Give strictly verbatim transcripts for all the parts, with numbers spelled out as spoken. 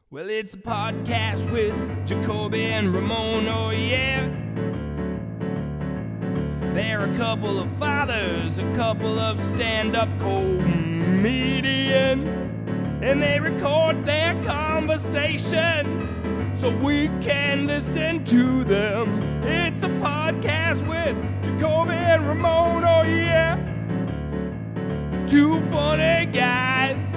Well, it's a podcast with Jacoby and Ramon, oh yeah. They're a couple of fathers, a couple of stand-up comedians, and they record their conversations so we can listen to them. It's the podcast with Jacoby and Ramon, oh yeah. Two funny guys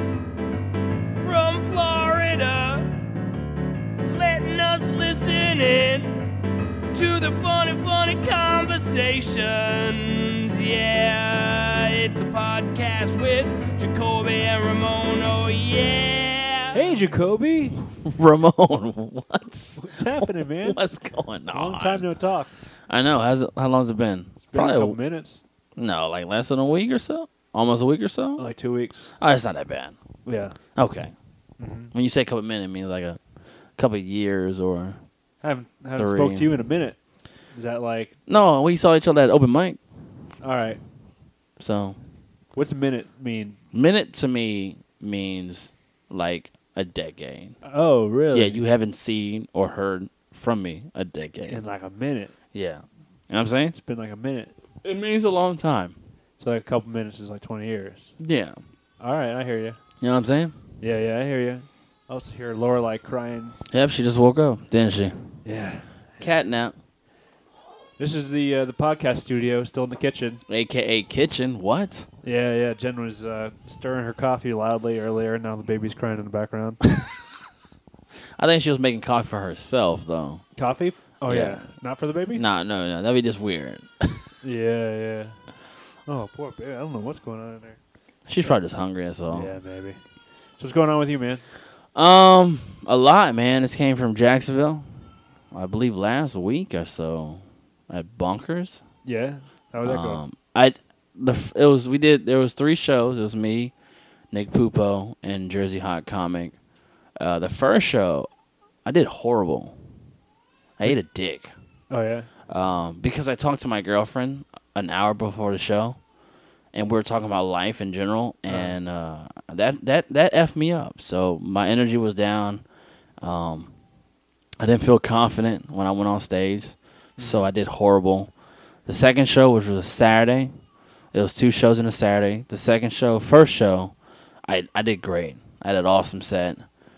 from Florida, letting us listen in to the funny, funny conversations. Yeah, it's a podcast with Jacoby and Ramon, oh yeah. Hey, Jacoby. Ramon, what's What's happening, man? what's going on? Long time no talk. I know. How's it, how long's it been? It's been a couple minutes. No, like less than a week or so. Almost a week or so. Like two weeks. Oh, it's not that bad. Yeah. Okay. Mm-hmm. When you say a couple minutes, it means like a couple of years or I haven't, haven't Three. spoke to you in a minute. Is that like... no? We saw each other at open mic. All right. So What's a minute mean? minute to me means like a decade. Oh, really? Yeah, you haven't seen or heard from me a decade. In like a minute. Yeah, you know what I'm saying? It's been like a minute. It means a long time. So like a couple minutes is like twenty years. Yeah, All right, I hear you. you know what I'm saying? Yeah, yeah, I hear you. I also hear Lorelai crying. Yep, she just woke up, didn't she? Yeah. Cat nap. This is the uh, the podcast studio, still in the kitchen. A K A kitchen. What? Yeah, yeah. Jen was uh, stirring her coffee loudly earlier, and now the baby's crying in the background. I think she was making coffee for herself, though. Coffee? Oh, yeah. Yeah. Not for the baby? No, no, no. That'd be just weird. Yeah, yeah. Oh, poor baby. I don't know what's going on in there. She's probably just hungry, that's all. Yeah, maybe. So what's going on with you, man? Um, a lot, man. This came from Jacksonville, I believe last week or so, at Bunkers. Yeah? How would that go? Um, I, the f- it was we did there was three shows. It was me, Nick Pupo, and Jersey Hot Comic. Uh, the first show, I did horrible. I ate a dick. Oh, yeah? Um, because I talked to my girlfriend an hour before the show, and we were talking about life in general, and uh, that that that effed me up. So my energy was down. Um, I didn't feel confident when I went on stage, so I did horrible. The second show, which was a Saturday, it was two shows in a Saturday. The second show, first show, I I did great. I had an awesome set.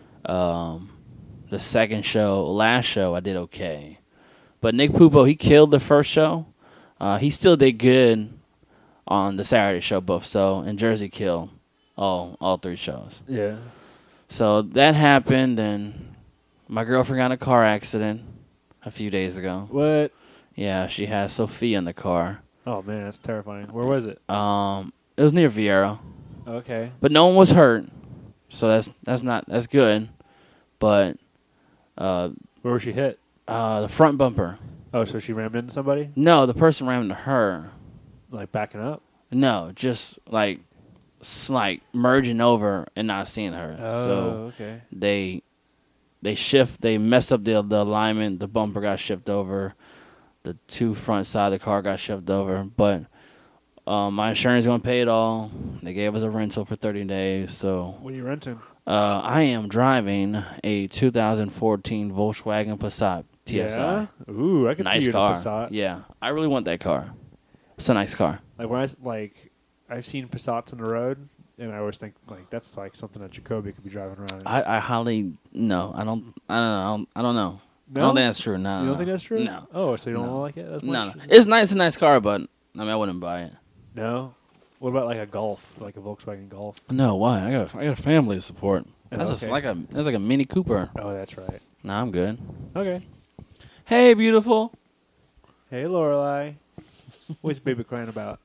Um, the second show, last show, I did okay. But Nick Pupo, he killed the first show. Uh, he still did good on the Saturday show, both so, and Jersey killed all all three shows. Yeah. So that happened, and my girlfriend got in a car accident a few days ago. What? Yeah, she had Sophia in the car. Oh, man, that's terrifying. Where was it? Um, it was near Vieira, Okay. but no one was hurt, so that's that's not that's good. But uh, Where was she hit? uh, the front bumper. Oh, so she rammed into somebody? No, the person ran into her. Like backing up? No, just like, s- like merging over and not seeing her. Oh, So okay. they they shift. They messed up the the alignment. The bumper got shifted over. The two front side of the car got shifted over. But um, my insurance is gonna pay it all. They gave us a rental for thirty days. So What are you renting? uh, I am driving a two thousand fourteen Volkswagen Passat T S I. Yeah? Ooh, I could Nice see you car. in a Passat. Yeah, I really want that car. It's a nice car. Like when I s- like, I've seen Passats on the road, and I always think like that's like something that Jacoby could be driving around in. I, I highly no. I don't. I don't know. I don't, I don't know. No? I don't think that's true. No. You no, don't think that's true? No. Oh, so you don't No. like it? As No, much? no. It's nice. It's a nice car, but I mean, I wouldn't buy it. No. What about like a Golf, like a Volkswagen Golf? No, why? I got. I got family support. Oh, That's okay. a, like a. That's like a Mini Cooper. Oh, that's right. No, I'm good. Okay. Hey, beautiful. Hey, Lorelai. What's baby crying about?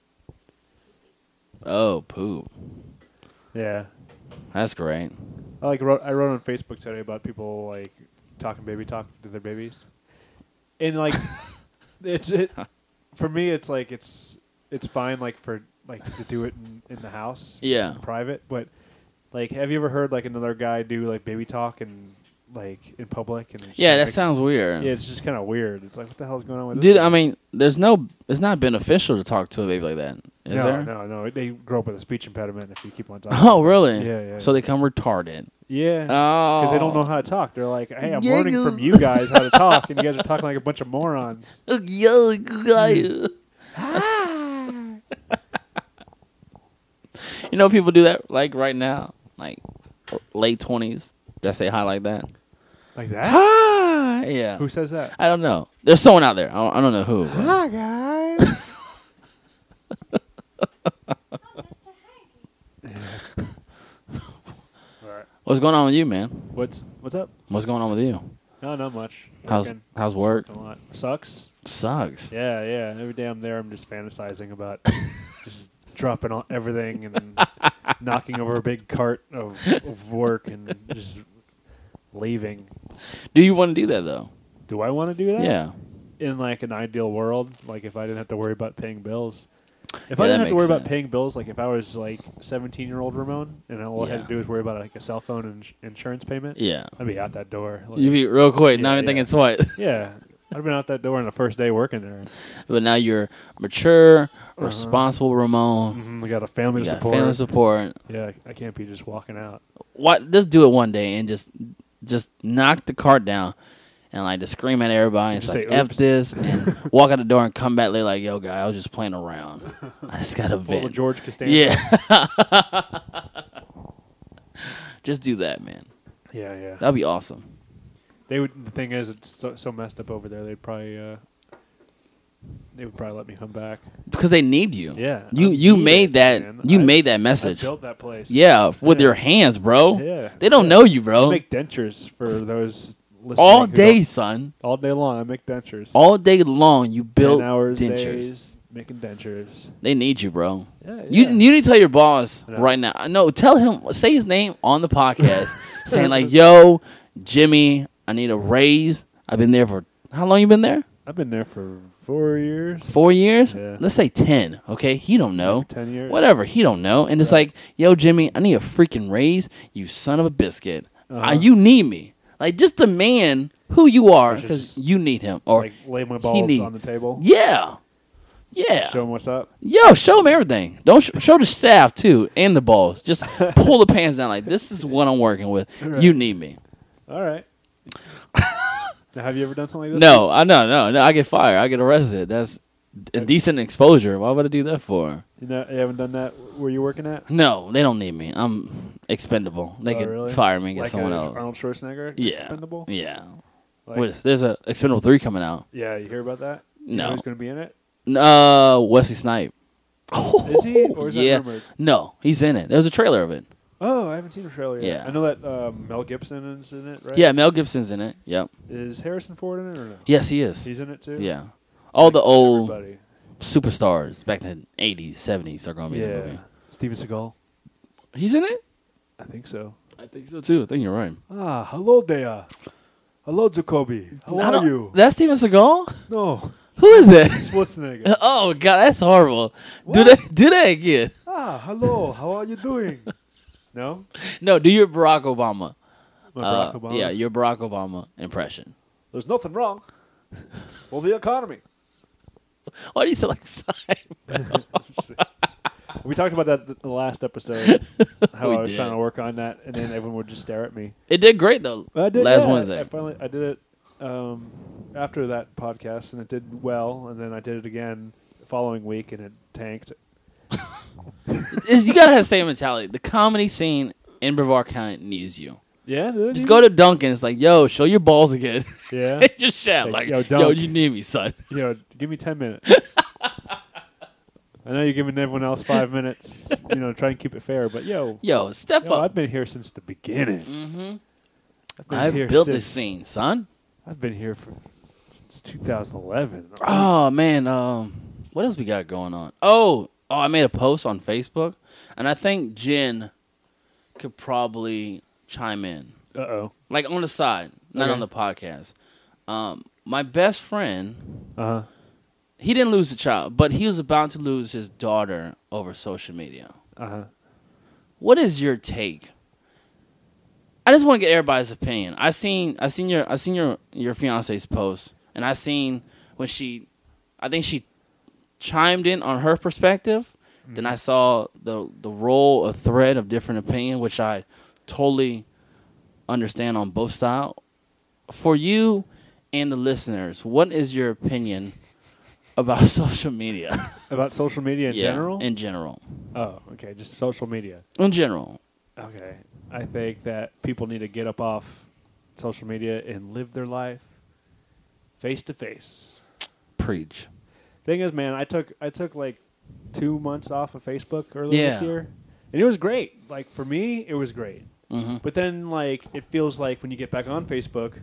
Oh, poop. Yeah. That's great. I like wrote. I wrote on Facebook today about people like talking baby talk to their babies, and like it's it for me. It's like it's it's fine like for like to do it in, in the house, Yeah. in private. But like, have you ever heard like another guy do like baby talk and like in public? And it just Yeah, kinda that makes- sounds weird. Yeah, it's just kind of weird. It's like, what the hell's going on with this? Dude, guy? I mean, there's no. It's not beneficial to talk to a baby like that. Is no, there? no, no. They grow up with a speech impediment if you keep on talking. Oh, really? Yeah, yeah. So they come retarded. Yeah. Oh. Because they don't know how to talk. They're like, hey, I'm Yeah, learning go- from you guys how to talk, and you guys are talking like a bunch of morons. Yo, guy. You know, people do that like right now, like late twenties. That say hi like that. Like that? Hi. Yeah. Who says that? I don't know. There's someone out there. I don't, I don't know who. but- Hi, guys. All right. What's going on with you, man? What's what's up? What's going on with you? No, not much. How's Working. how's work? Working a lot. Sucks. Sucks. Yeah, yeah. Every day I'm there, I'm just fantasizing about just dropping all, everything and then knocking over a big cart of, of work and just leaving. Do you want to do that though? Do I want to do that? Yeah. In like an ideal world, like if I didn't have to worry about paying bills. If Yeah, I that didn't have to makes worry about sense. paying bills, like if I was like seventeen-year-old Ramon and all I had Yeah. to do was worry about like a cell phone and ins- insurance payment, Yeah. I'd be out that door. Like, You be real quick. Not Yeah, even yeah. thinking twice. yeah, I'd have been out that door on the first day working there. But now you're mature, Uh-huh. responsible, Ramon. Mm-hmm. We got a family You to got support. family support. Yeah, I can't be just walking out. What? Just do it one day and just just knock the cart down and like just scream at everybody. It's Just like say, F "Oops." this and walk out the door and come back later like, yo, guy, I was just playing around. I just got to Pull the vent. George Costanza. Yeah. Just do that, man. yeah, yeah. That'd be awesome. They would. The thing is, it's so, so messed up over there. They'd probably, uh, they would probably let me come back. Because they need you. Yeah, You I you need made it, that man. you I- made that I message. built that place. Yeah, with Yeah. your hands, bro. Yeah. They don't Yeah. know you, I bro. make dentures for those listening All who day, don't- son. all day long. I make dentures. All day long, you build ten hours dentures. days making dentures. They need you, bro. Yeah, You yeah. you need to tell your boss No. right now. No, tell him. Say his name on the podcast, saying like, "Yo, Jimmy, I need a raise. I've been there for how long? You been there? I've been there for four years. Four years? Yeah. Let's say ten. Okay, he don't know. Ten years. Whatever, he don't know. And it's Right. like, yo, Jimmy, I need a freaking raise. You son of a biscuit. Uh-huh. Uh, you need me. Like, just demand who you are I should because just, you need him. Or like lay my he balls need- on the table. yeah, yeah. Show them what's up. Yo, show them everything. Don't sh- show the staff too and the balls. Just pull the pants down. Like, this is what I'm working with. Right. You need me. All right. Now, have you ever done something like this? No, I no no no. I get fired. I get arrested. That's indecent exposure. Why would I do that for? You, know, you haven't done that where you're working at? No, they don't need me. I'm expendable. They Oh, could really? fire me and get Like someone a else. Arnold Schwarzenegger? Yeah, Expendable? yeah. Like, What is- there's a Expendable three coming out. yeah, you hear about that? You know No. who's going to be in it? Uh, Wesley Snipe. Is he? Or is yeah. that rumored? No, he's in it. There's a trailer of it. Oh, I haven't seen the trailer yet. Yeah. I know that um, Mel Gibson is in it, right? Yeah, Mel Gibson's in it. Yep. Is Harrison Ford in it or no? Yes, he is. He's in it too? Yeah. All the Like old everybody. superstars back in the eighties, seventies are going to be in the Yeah. movie. Steven Seagal? He's in it? I think so. I think so too. I think you're right. Ah, hello there. Hello, Jacoby. How I are don't- you? That's Steven Seagal? No, Who is that? Schwarzenegger. Oh god, that's horrible. Do What? that do that again. Ah, hello. How are you doing? No? No, do your Barack Obama. My Uh, Barack Obama? Yeah, your Barack Obama impression. There's nothing wrong. Well, the economy. Why do you sound like Simon? We talked about that th- the last episode, how We I was did. trying to work on that, and then everyone would just stare at me. It did great though. I did, last yeah, Wednesday. I finally I did it um, after that podcast, and it did well, and then I did it again the following week, and it tanked. Is you gotta have the same mentality. The comedy scene in Brevard County needs you. Yeah, did Just you? go to Duncan. It's like, yo, show your balls again. Yeah, Just shout Like, like, yo, yo, Dunk. you need me, son. yo, give me ten minutes. I know you're giving everyone else five minutes. You know, try and keep it fair, but yo, Yo, step yo up. I've been here since the beginning. Mm-hmm. I've been I here built since, this scene, son. I've been here for since two thousand eleven. Oh man, um, what else we got going on? Oh, oh, I made a post on Facebook, and I think Jen could probably chime in, Uh oh. like on the side, not Okay. on the podcast. Um, my best friend, Uh huh. he didn't lose a child, but he was about to lose his daughter over social media. Uh huh. What is your take? I just want to get everybody's opinion. I seen, I seen your, I seen your your fiance's post, and I seen when she, I think she chimed in on her perspective. Then I saw the the roll, a thread of different opinion, which I totally understand on both sides. For you and the listeners, what is your opinion about social media? About social media in yeah, general? In general. Oh, okay. Just social media. In general. Okay. I think that people need to get up off social media and live their life face to face. Preach. Thing is, man, I took I took like two months off of Facebook earlier Yeah. this year, and it was great. Like for me, it was great. Mm-hmm. But then, like, it feels like when you get back on Facebook,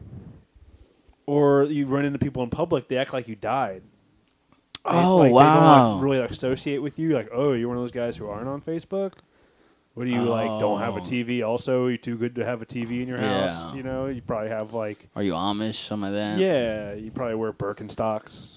or you run into people in public, they act like you died. They- Oh, like, They wow. don't like, really associate with you. Like, oh, you're one of those guys who aren't on Facebook. What do you like? Don't have a Oh. T V? Also, you're too good to have a T V in your house. Yeah. You know, you probably have like, Are you Amish? Something like that? yeah, you probably wear Birkenstocks.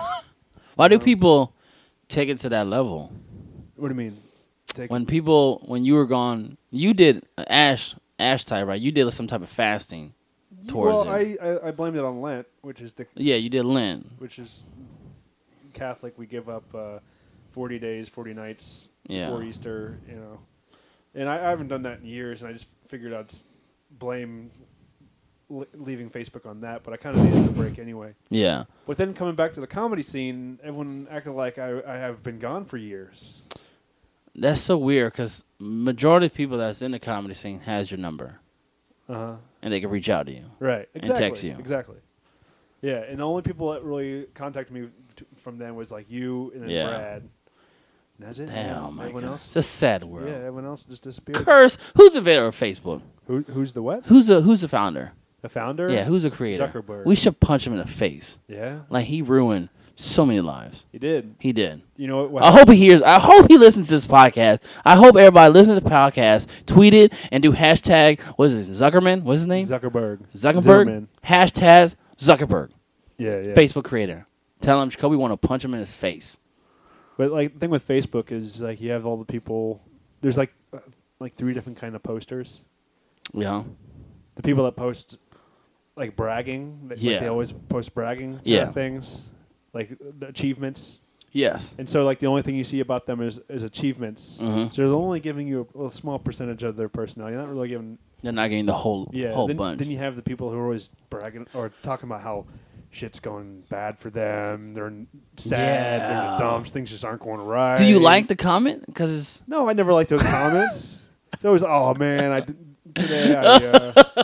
Why do You know? people take it to that level? What do you mean? Take When people, when you were gone, you did uh, Ash, Ash type, right? You did some type of fasting towards well, it. I, I I blamed it on Lent, which is the Yeah, you did Lent. which is Catholic. We give up uh, forty days, forty nights Yeah. before Easter. You know, and I, I haven't done that in years, and I just figured I'd s- blame li- leaving Facebook on that. But I kind of needed a break anyway. Yeah. But then coming back to the comedy scene, everyone acted like I, I have been gone for years. That's so weird because majority of people that's in the comedy scene has your number Uh huh. and they can reach out to you. Right. And Exactly. text you. Exactly. Yeah, and the only people that really contacted me t- from then was like you and then Yeah. Brad. And that's it. Damn, my Everyone God. else. It's a sad world. Yeah, everyone else just disappeared. Curse. Who's the inventor of Facebook? Who, who's the what? Who's the Who's the founder? The founder? Yeah, who's the creator? Zuckerberg. We should punch him in the face. Yeah, Like he ruined so many lives. he did. He did. You know what? what I hope he hears. I hope he listens to this podcast. I hope everybody listens to the podcast, tweet it, and do hashtag. What is it? Zuckerman? What's his name? Zuckerberg. Zuckerberg. Zimmerman. Hashtag Zuckerberg. Yeah, yeah. Facebook creator. Tell him Jacoby want to punch him in his face. But like the thing with Facebook is like you have all the people. There's like uh, like three different kind of posters. You know? The people that post like bragging. That, Yeah. Like they always post bragging. Yeah. Kind of things. Like the achievements. Yes. And so, like, the only thing you see about them is, is achievements. Mhm. So they're only giving you a, a small percentage of their personality. You're not really giving. They're not getting the whole Yeah. whole then, bunch. then you have the people who are always bragging or talking about how shit's going bad for them. They're n- sad. They're in Yeah. the dumps. Things just aren't going right. Do you like the comment? Because it's No, I never liked those comments. It's always, oh man, I did, today I. Uh,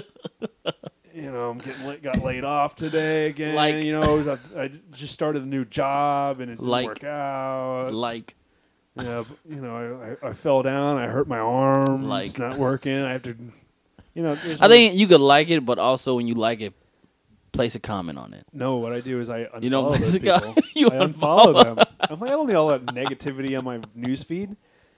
You know, I'm getting la- got laid off today again. Like- you know, it was a, I just started a new job and it didn't Like- work out. like Yeah, b- you know, I, I fell down. I hurt my arm. Like- it's not working. I have to, you know. there's I no- think you could like it, but also when you like it, place a comment on it. no. What I do is I unfollow You don't those place a people. comment. You I unfollow unfollow. them. I'm like, I don't need all that negativity on my news feed.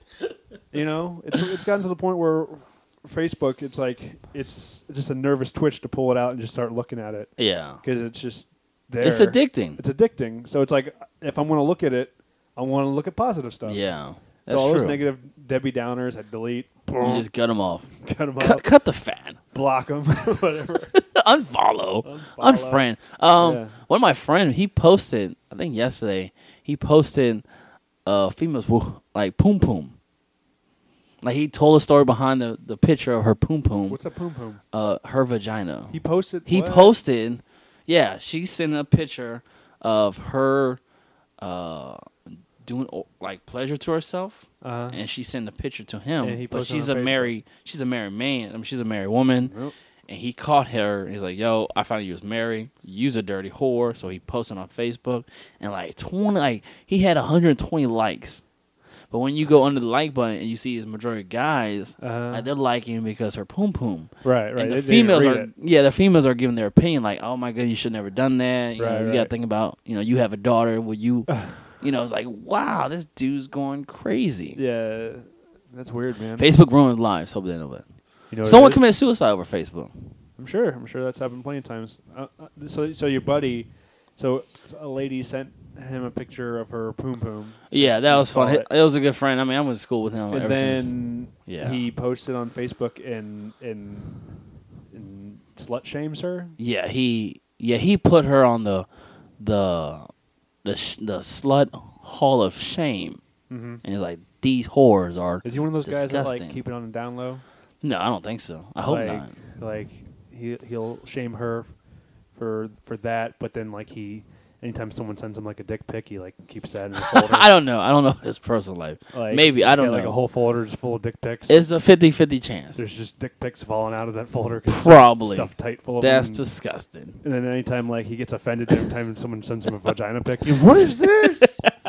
You know, it's it's gotten to the point where Facebook, it's like it's just a nervous twitch to pull it out and just start looking at it Yeah. because it's just there. It's addicting. It's addicting. So it's like if I'm going to look at it, I want to look at positive stuff. Yeah. That's so all those true. negative Debbie Downers, I delete. You Boom, just cut them off. cut them Cut, off, cut the fan. block them, whatever. Unfollow. Unfollow. Unfriend. Um, Yeah. One of my friends, he posted, I think yesterday, he posted uh, females with, like, poom poom. Like, he told a story behind the, the picture of her poom poom, What's a poom poom? uh, her vagina. He posted. He what? posted, yeah, she sent a picture of her uh, doing, oh, like, pleasure to herself. Uh-huh. And she sent a picture to him, And he but posted she's on a Facebook. married, she's a married man. I mean, she's a married woman. Nope. And he caught her. He's like, "Yo, I found out you was married. You's a dirty whore." So he posted on Facebook, and like twenty, like he had one hundred twenty likes. But when you go under the like button and you see his majority of guys, Uh-huh. like, they're liking because her poom poom. Right, right. And They- the they didn't females read are, it. yeah, the females are giving their opinion, like, "Oh my god, you should never done that. You, Right, know, you right. got to think about, you know, you have a daughter. Will you, you know?" It's like, wow, this dude's going crazy. Yeah, that's weird, man. Facebook ruins lives. Hope they know that. You know what Someone it is? committed suicide over Facebook. I'm sure. I'm sure that's happened plenty of times. Uh, uh, so, so your buddy, so so a lady sent him a picture of her poom poom. Yeah, that was fun. Saw It, it. it was a good friend. I mean, I went to school with him And ever since. then Yeah. he posted on Facebook and and and slut shames her. Yeah, he yeah he put her on the the the sh- the slut hall of shame, Mm-hmm. and he's like, these whores are. Is he one of those guys that like Disgusting. keep it on the down low? No, I don't think so. I hope Like, not. Like he he'll shame her for for that, but then like he. Anytime someone sends him like a dick pic, he like keeps that in his folder. I don't know. I don't know his personal life. Like, Maybe he's I don't got, know. Like a whole folder just full of dick pics. It's a fifty-fifty chance. There's just dick pics falling out of that folder. 'Cause it's Probably. stuffed tight full of That's them. disgusting. And then anytime like he gets offended every time someone sends him a vagina pic, he, what is this?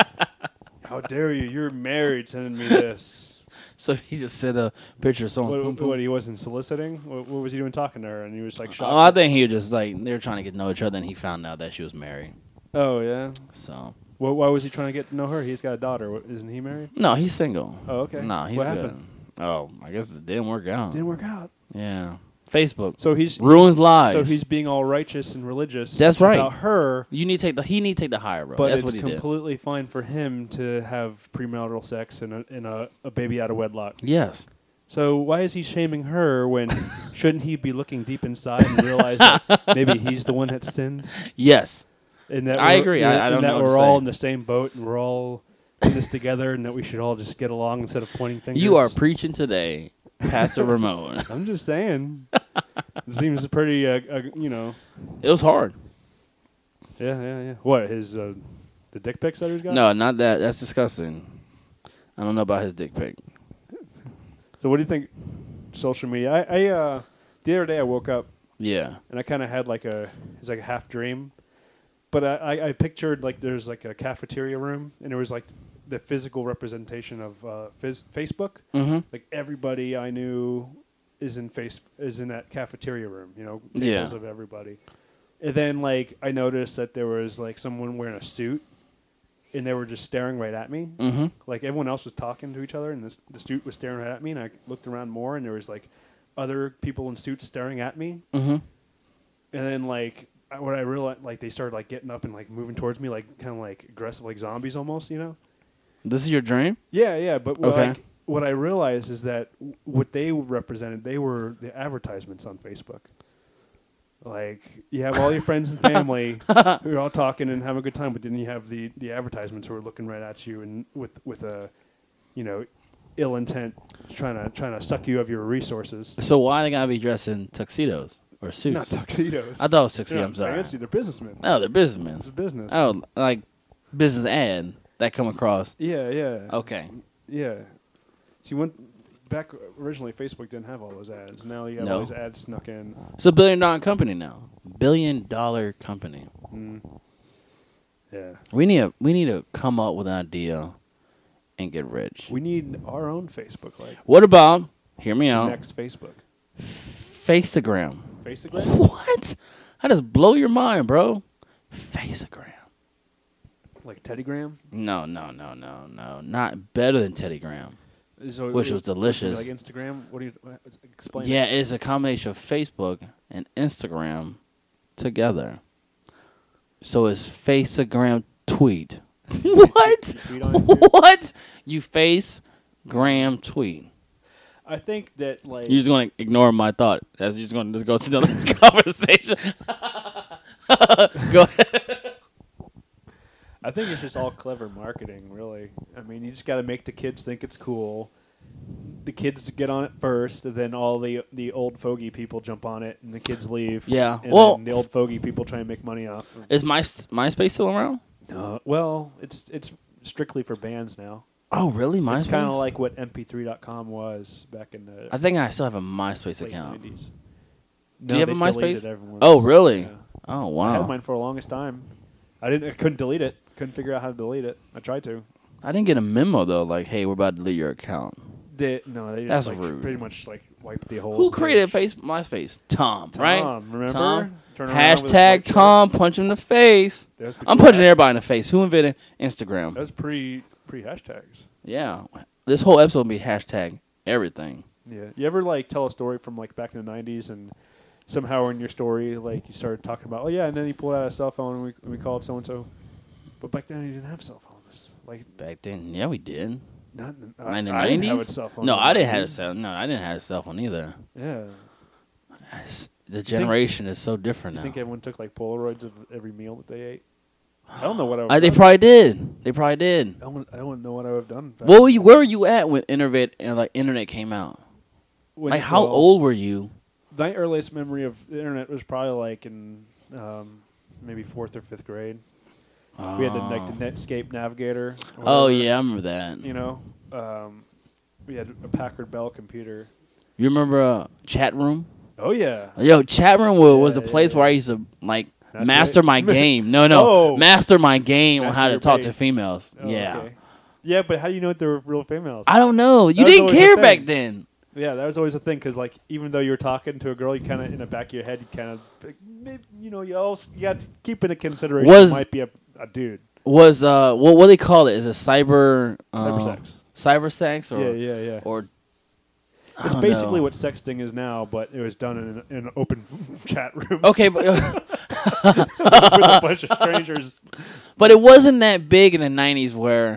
How dare you? You're married sending me this. So he just sent a picture of someone. What, poom, poom. what he wasn't soliciting? What, what was he doing talking to her? And he was like shocked. Oh, I think he was just like they were trying to get to know each other, and he found out that she was married. Oh yeah. So Well, why was he trying to get to know her? He's got a daughter. What, isn't he married? no, he's single. Oh okay. No, he's what good. happened? Oh, I guess it didn't work out. Didn't work out. Yeah, Facebook So he's ruins lives. So he's being all righteous and religious. That's right. About her, You need to take the. He need to take the higher road. but That's it's what he did. completely fine for him to have premarital sex and a, and a, a baby out of wedlock. Yes. So why is he shaming her when shouldn't he be looking deep inside and realize that maybe he's the one that sinned? Yes. And that I we're- agree. and I- I don't and know that what to we're all say. in the same boat and we're all in this together and that we should all just get along instead of pointing fingers. You are preaching today, Pastor Ramon. I'm just saying. It seems pretty, uh, uh, you know. It was hard. Yeah, yeah, yeah. What his uh, the dick pics that he's got? No, not that. That's disgusting. I don't know about his dick pic. So what do you think? Social media. I, I uh, the other day I woke up Yeah. and I kind of had like a it's like a half dream, but I, I, I pictured like there's like a cafeteria room and it was like the physical representation of uh, phys- Facebook. Mm-hmm. Like everybody I knew is in face is in that cafeteria room. You know, tables Yeah. of everybody. And then like I noticed that there was like someone wearing a suit, and they were just staring right at me. Mm-hmm. Like everyone else was talking to each other, and this, the suit was staring right at me. And I looked around more, and there was like other people in suits staring at me. Mm-hmm. And then like I- what I realized, like they started like getting up and like moving towards me, like kind of like aggressive, like zombies almost. You know? This is your dream? Yeah, yeah. But what, Okay. like, what I realized is that w- what they represented, they were the advertisements on Facebook. Like you have all your friends and family who are all talking and having a good time, but then you have the, the advertisements who are looking right at you and with with a, you know, ill intent, trying to trying to suck you of your resources. So why they gotta be dressed in tuxedos or suits? Not tuxedos. I thought it was tuxedo. They're I'm not sorry. fancy. They're businessmen. Oh, they're businessmen. It's a business. Oh, like business ad that come across. Yeah, yeah. Okay. Yeah. See, when back originally, Facebook didn't have all those ads. Now you have No. all these ads snuck in. It's a billion dollar company now. Billion dollar company. Mm. Yeah. We need to we need to come up with an idea and get rich. We need our own Facebook, like What about? Hear me out. next Facebook. Faceagram. Facebook. What? That just blow your mind, bro. Faceagram. Like Teddygram. No, no, no, no, no. Not better than Teddygram. So Which it- was delicious. Like Instagram. What do you what- explain? Yeah, it. it's a combination of Facebook and Instagram together. So it's Faceagram tweet. What? Tweet on it too? What? You face gram tweet. I think that like You're just going to ignore my thought. As you're just going to just go to the next conversation. Go ahead. I think it's just all clever marketing, really. I mean, you just got to make the kids think it's cool. The kids get on it first, and then all the the old fogey people jump on it, and the kids leave. Yeah, and well- then the old fogey people try and make money off. of Is my MySpace still around? Uh, well, it's it's strictly for bands now. Oh, really? MySpace? It's kind of like what M P three dot com was back in the I think I still have a MySpace late account. nineties. Do you have a they MySpace? deleted everyone's. Oh, really? Yeah. Oh, I had wow. mine for the longest time. I didn't. I couldn't delete it. Couldn't figure out how to delete it. I tried to. I didn't get a memo, though, like, hey, we're about to delete your account. They, no, they That's just like, rude. pretty much like wiped the whole. Who created page. face MySpace? Tom, Tom, right? remember? Tom. Turn around with his Hashtag white shirt. Tom, punch him in the face. That was I'm before punching hash- everybody in the face. Who invented Instagram? That was pre pre hashtags. Yeah. This whole episode will be hashtag everything. Yeah. You ever like tell a story from like back in the nineties and somehow in your story like you started talking about oh yeah and then you pulled out a cell phone and we and we called so and so, but back then you didn't have cell phones. Like Back then, yeah, we did. not I, Like in the I didn't have a nineties? cell phone. No, in the I didn't have a nineties. cell. No, I didn't have a cell phone either. Yeah. It's- The generation is so different I now. think everyone took like Polaroids of every meal that they ate. I don't know what I would Uh, they done. probably did. They probably did. I don't, I don't know what I would have done. back What were then. you? Where were you at when internet and like internet came out? When- Like, how well, old were you my earliest memory of the internet was probably like in um, maybe fourth or fifth grade. Oh. We had the, like the Netscape Navigator. or Oh whatever, yeah, I remember that. You know, um, we had a Packard Bell computer. You remember uh, chat room? Oh yeah. Yo, chat room was, was a Yeah, place yeah, where I yeah. used to like That's master right. my game. No, no, Oh. master my game on Master how to your talk babe. to females. Oh, yeah, okay. Yeah, but how do you know if they were real females? I don't know. You That was didn't always care the back thing. then. Yeah, that was always a thing because, like, even though you were talking to a girl, you kind of in the back of your head, you kind of, like, maybe, you know, you also you got to keep into consideration. Was- it might be a, a dude. Was uh, what what do they call it? Is it cyber uh, Cyber sex. Cyber sex or Yeah, yeah, yeah. or I It's don't basically know. what sexting is now, but it was done in an, in an open chat room Okay, but with a bunch of strangers. but it wasn't that big in the nineties where,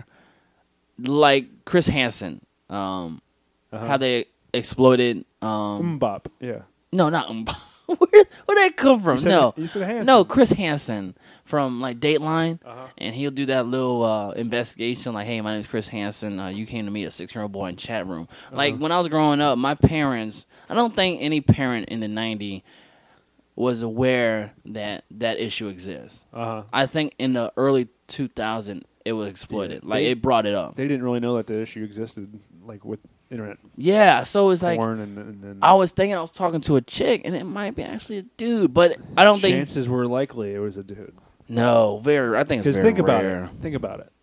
like Chris Hansen, um, Uh-huh. how they exploited. Um, Mbop, yeah. no, not um, where where'd that come from? You said- No, you said Hansen. no, Chris Hansen from like Dateline, Uh-huh. and he'll do that little uh, investigation like, "Hey, my name's Chris Hansen. Uh, you came to meet a six-year-old boy in chat room." Like Uh-huh. when I was growing up, my parents. I don't think any parent in the nineties was aware that that issue exists. Uh-huh. I think in the early two thousands it was exploited. Yeah, like they- it brought it up. They didn't really know that the issue existed, like with internet Yeah, so it's like porn and, and, and I was thinking I was talking to a chick, and it might be actually a dude, but I don't think. chances were likely it was a dude. No, very. I think it's Because very think about rare. it. Think about it.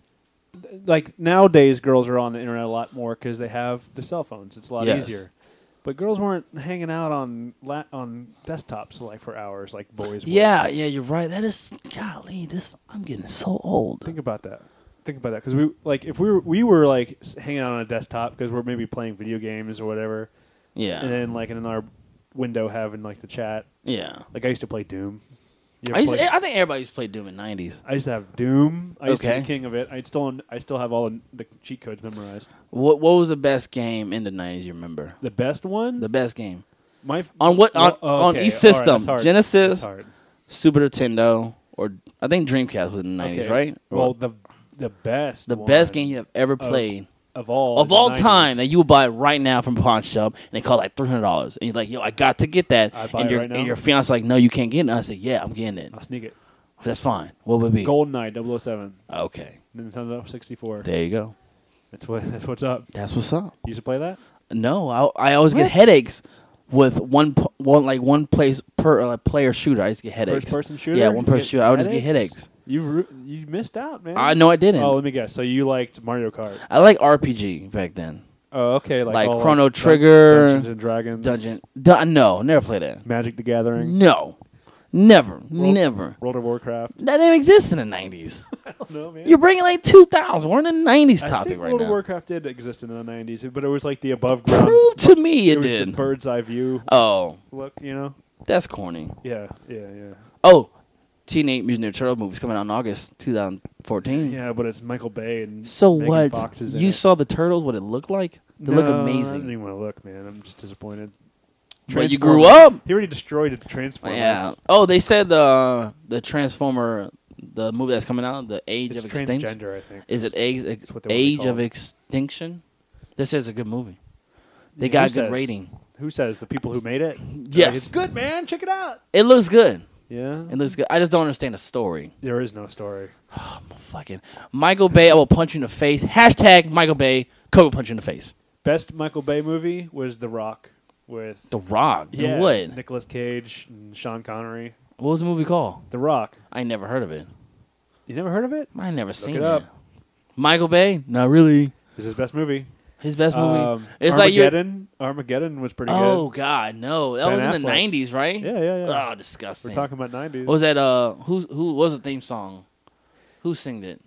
Like nowadays, girls are on the internet a lot more because they have the cell phones. It's a lot Yes. easier. But girls weren't hanging out on la- on desktops like for hours like boys. were. Yeah, yeah, you're right. That is, golly, this. I'm getting so old. Think about that. Think about that because we like if we were we were like s- hanging out on a desktop because we're maybe playing video games or whatever, Yeah, and then like in our window having like the chat. yeah. Like I used to play Doom. You ever I, used play- to, I think everybody used to play Doom in the nineties. I used to have Doom. I used to Okay. be the king of it. I still I still have all the, the cheat codes memorized. What What was the best game in the nineties? You remember The best one, the best game my f- on what on, Well, oh, on okay. each All right, system? that's hard. Genesis, That's hard. Super Nintendo, or I think Dreamcast was in the nineties, Okay. right? Or Well, the the best the one best game you have ever played of all of in the all nineties. time that you would buy right now from Pawn Shop, and they cost like three hundred dollars, and you're like, "Yo, I got to get that." I'd buy and it your right now. and your fiance like, "No, you can't get it." And I said, "Yeah, I'm getting it. I'll sneak it. That's fine. What would it be?" GoldenEye double oh seven. Okay, Nintendo sixty-four. there you go. That's what that's what's up. That's what's up. You used to play that? No, I, I always What? get headaches with one p- one like one place per uh, player shooter. I used to get headaches. First person shooter? Yeah, one You person get shooter. I would just get headaches? headaches. You ru- you missed out, man. I know I didn't. Oh, let me guess. So you liked Mario Kart? I like R P G back then. Oh, okay. Like, Like all, Chrono Dun- Trigger, Dungeons and Dragons, Dungeon. Dun- no, never played that. Magic the Gathering, No, never, World- never. World of Warcraft. That didn't exist in the nineties. I don't know, man. You're bringing like two thousand. We're in the nineties I topic think right World now. of Warcraft did exist in the nineties, but it was like the above ground. Prove to me it it, was did. the bird's eye view Oh, look, you know? that's corny. Yeah, yeah, yeah. Oh, Teenage Mutant Ninja Turtle movie's coming out in August twenty fourteen. Yeah, but it's Michael Bay and So Megan what? Fox is in You it. saw the turtles? What it looked like? They look No, I amazing. didn't even want to look, man. I'm just disappointed. But you grew Transformers- up. He already destroyed the Transformers. Yeah. Oh, they said the the Transformer, the movie that's coming out, the Age It's of Extinction. transgender, I think. Is it Age, That's what they wanna be Age of called. Extinction? This is a good movie. They Who got a good says? rating. Who says? The people who made it? Yes. Like, it's good, man. Check it out. It looks good. Yeah. It looks good. I just don't understand the story. There is no story. Fucking Michael Bay, I will punch you in the face. Hashtag Michael Bay, Coco punch you in the face. Best Michael Bay movie was The Rock with The Rock. yeah, What? Nicolas Cage and Sean Connery. What was the movie called? The Rock. I never heard of it. You never heard of it? I never seen it it. up. Michael Bay? Not really. It's his best movie. His best movie. Um, it's like you. Armageddon. Armageddon was pretty Oh good. God, no! That Ben was in the Affleck. nineties, right? Yeah, yeah, yeah. Oh, disgusting. We're talking about nineties. What was that? Uh, who who what was the theme song? Who sang it?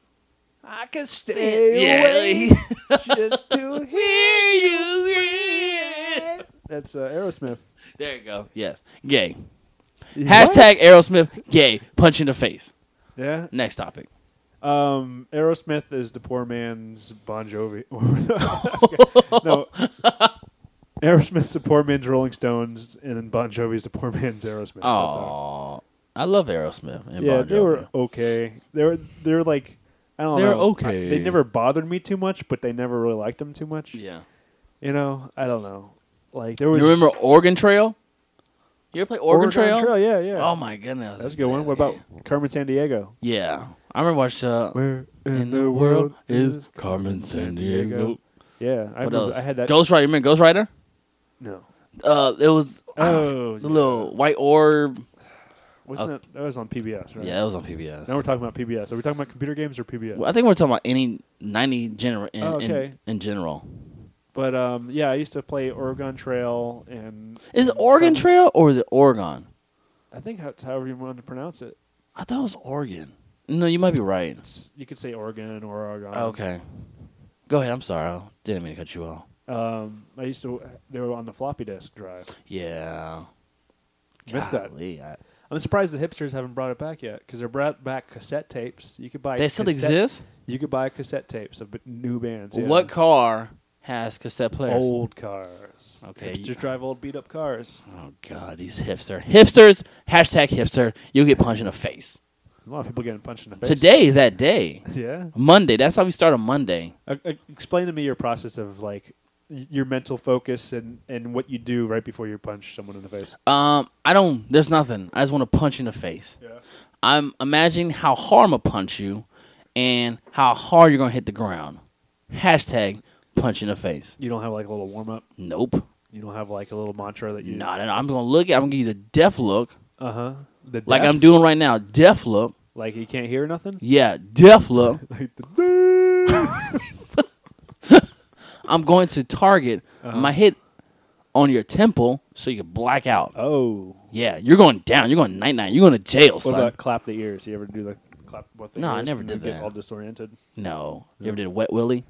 I can stay Yeah. away just to Hear you breathe. That's uh, Aerosmith. There you go. Yes, gay. Hashtag Aerosmith gay. Punch in the face. Yeah. Next topic. Um, Aerosmith is the poor man's Bon Jovi. no. Aerosmith's the poor man's Rolling Stones, and then Bon Jovi's the poor man's Aerosmith. That's all. Oh, I love Aerosmith. And Yeah, Bon they Jovi. were okay. They were they were like I don't They're know. okay. I- they never bothered me too much, but they never really liked them too much. Yeah. You know, I don't know. Like there was You remember Oregon Trail? You ever play Oregon, Trail? Trail, yeah, yeah. Oh my goodness, That's a good one. What about Carmen San Diego? Yeah, I remember watching. Uh, Where in the world is Carmen San Diego? Yeah, I What remember. else? I had that. Ghost Rider. You remember Ghost Rider? No. Uh, it was Oh, the yeah. little white orb. Wasn't uh, that that was on P B S, right? Yeah, that was on P B S. Now we're talking about P B S. Are we talking about computer games or P B S? Well, I think we're talking about any ninety general in, Oh, okay. in, in general. But um, yeah, I used to play Oregon Trail and. Is it and Oregon Carmen- Trail or is it Oregon? I think that's however you want to pronounce it. I thought it was Oregon. No, you might be right. It's, you could say Oregon or Oregon. Okay. Go ahead. I'm sorry. I didn't mean to cut you off. Um, I used to. They were on the floppy disk drive. Yeah. Missed that. Golly, I- I'm surprised the hipsters haven't brought it back yet because they brought back cassette tapes. You could buy. They still cassette- exist? You could buy cassette tapes of new bands. Yeah. What car has cassette players? Old cars. Okay, Hipsters you- drive old beat up cars. Oh, God. These hipster. Hipsters. Hashtag hipster. You'll get punched in the face. A lot of people getting punched in the face. Today is that day. Yeah. Monday. That's how we start on Monday. Uh, uh, explain to me your process of like y- your mental focus and, and what you do right before you punch someone in the face. Um, I don't. There's nothing. I just want to punch you in the face. Yeah. I'm imagining how hard I'm gonna punch you, and how hard you're gonna hit the ground. Hashtag punch in the face. You don't have like a little warm up. Nope. You don't have like a little mantra that you. No, no, no. I'm gonna look at. I'm gonna give you the deaf look, Uh huh. The like deaf? I'm doing right now. Deaf look. Like you can't hear nothing. Yeah, deaf look. Like the. I'm going to target Uh-huh. my hit on your temple so you can black out. Oh. Yeah, you're going down. You're going night night. You're going to jail, What son. about clap the ears? You ever do the clap both the No, I ears never and did then get that. all disoriented. No, you ever did a wet willy?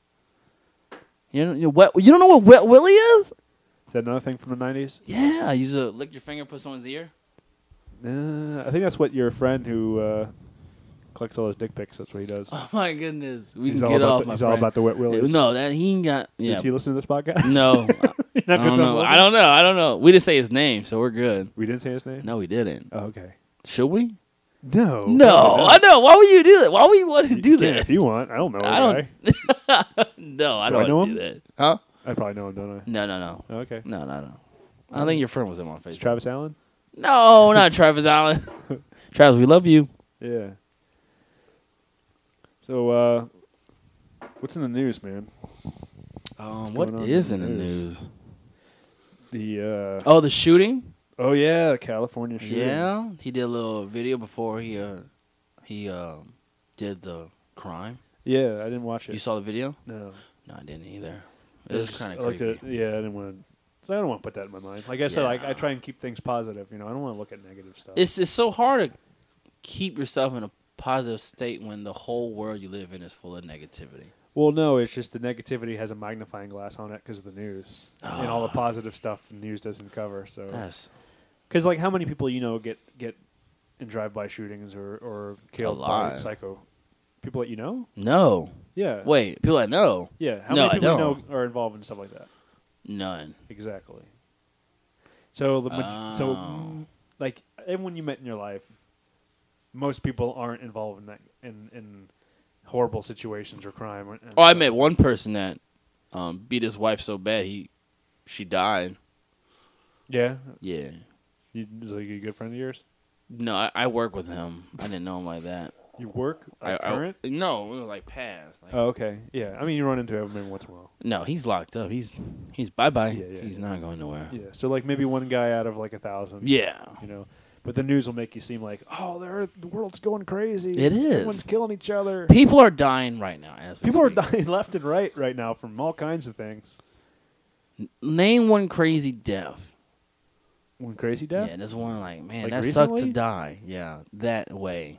You know, you know wet. You don't know what wet willy is? Is that another thing from the nineties? Yeah, you just uh, lick your finger, put someone's ear. Uh, I think that's what your friend who uh, collects all those dick pics. That's what he does. Oh my goodness, we he's can all get about off. the, my he's friend. all about the wet willies. No, that he ain't got. Yeah, Does he listen to this podcast? no, You're I not gonna don't tell him know. to I don't know. I don't know. We didn't say his name, so we're good. listen? We didn't say his name. No, we didn't. Oh, okay. Should we? No. No, I know. Why would you do that? Why would you want to You do can that? if you want. I don't know. I the don't- guy. No, I Do don't I know want to do him? that. Huh? I probably know him, don't No, no, no, I? Oh, okay. no, no, no. I don't think your friend was in my It's face. Travis Allen. No, not Travis Allen. Travis, we love you. Yeah. So, uh, what's in the news, man? Um, going what on is in in the the news? news? The uh, Oh, the shooting. oh yeah, California shooting. Yeah, he did a little video before he uh he um did the crime. Yeah, I didn't watch it. You saw the video? No. No, I didn't either. I It was just- kind I of like creepy. to- yeah, I didn't want to. So I don't want to put that in my mind. Like I said, like I Yeah. try and keep things positive. You know, I don't want to look at negative stuff. It's it's so hard to keep yourself in a positive state when the whole world you live in is full of negativity. Well, no, it's just the negativity has a magnifying glass on it because of the news and all the positive stuff the news doesn't cover. So, That's because like how many people you know get get in drive-by shootings or or killed by lot. psycho people that you know? no. Yeah. Wait, people I know, Yeah. How No, many I people you don't. know are involved in stuff like that? none. Exactly. So the maj- so Oh. mm, like everyone you met in your life, most people aren't involved in that in in horrible situations or crime. Or, and Oh, I stuff. met one person that um, beat his wife so bad he she died. Yeah. Yeah. You, is like a good friend of yours? No, I, I work with him. I didn't know him like that. You work I, like I- current? no, we were like past. Like, Oh, okay. Yeah. I mean, you run into him every once in a while. no, he's locked up. He's he's bye bye. Yeah, yeah, he's yeah. not going nowhere. Yeah. So like maybe one guy out of like a thousand. Yeah. You know, but the news will make you seem like, oh, they're, the world's going crazy. It is. Everyone's killing each other. People are dying right now. As we People are speak. dying left and right right now from all kinds of things. Name one crazy death. One crazy death. Yeah, there's one like man Like that sucked recently? to die. Yeah, that way.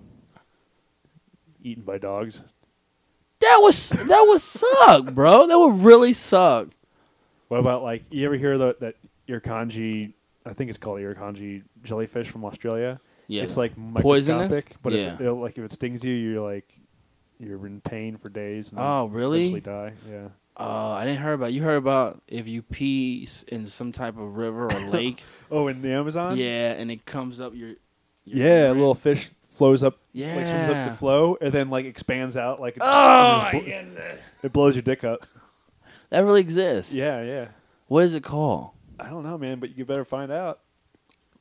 Eaten by dogs. That was that would suck, bro. That would really suck. What about like you ever hear the, that irkanji? I think it's called irkanji jellyfish from Australia. Yeah, It's like Poisonous? microscopic, but Yeah. if it, like if it stings you, you're like you're in pain for days. And then Oh, really? Eventually die. Yeah. Oh, I didn't hear about. You heard about if you pee s- in some type of river or lake. Oh, in the Amazon. Yeah, and it comes up your. your Yeah, a urine. little fish flows up, Yeah. like swims up the flow, and then like expands out like it's, Oh it's my bl- goodness. it blows your dick up. That really exists. Yeah, yeah. What is it called? I don't know, man, but you better find out.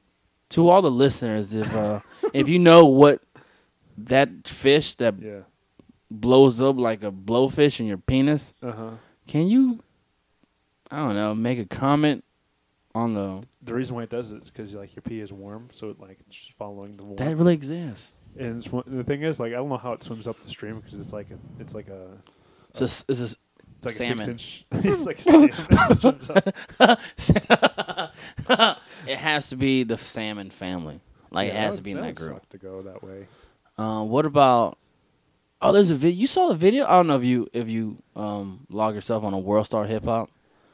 To all the listeners, if uh, if you know what that fish that Yeah. blows up like a blowfish in your penis, Uh huh. can you, I don't know, make a comment on the The reason why it does it is because like your pee is warm, so it like it's just following the warmth. that really exists? And it's one, the thing is, like, I don't know how it swims up the stream because it's like a, it's like a, So it's, it's a it's like salmon. a six inch. It's like a salmon. it has to be the salmon family. Like Yeah, it has would- to be in that would group. suck to go that way. Um, what about? Oh, there's a video. You saw the video? I don't know if you if you um log yourself on a World Star Hip Hop.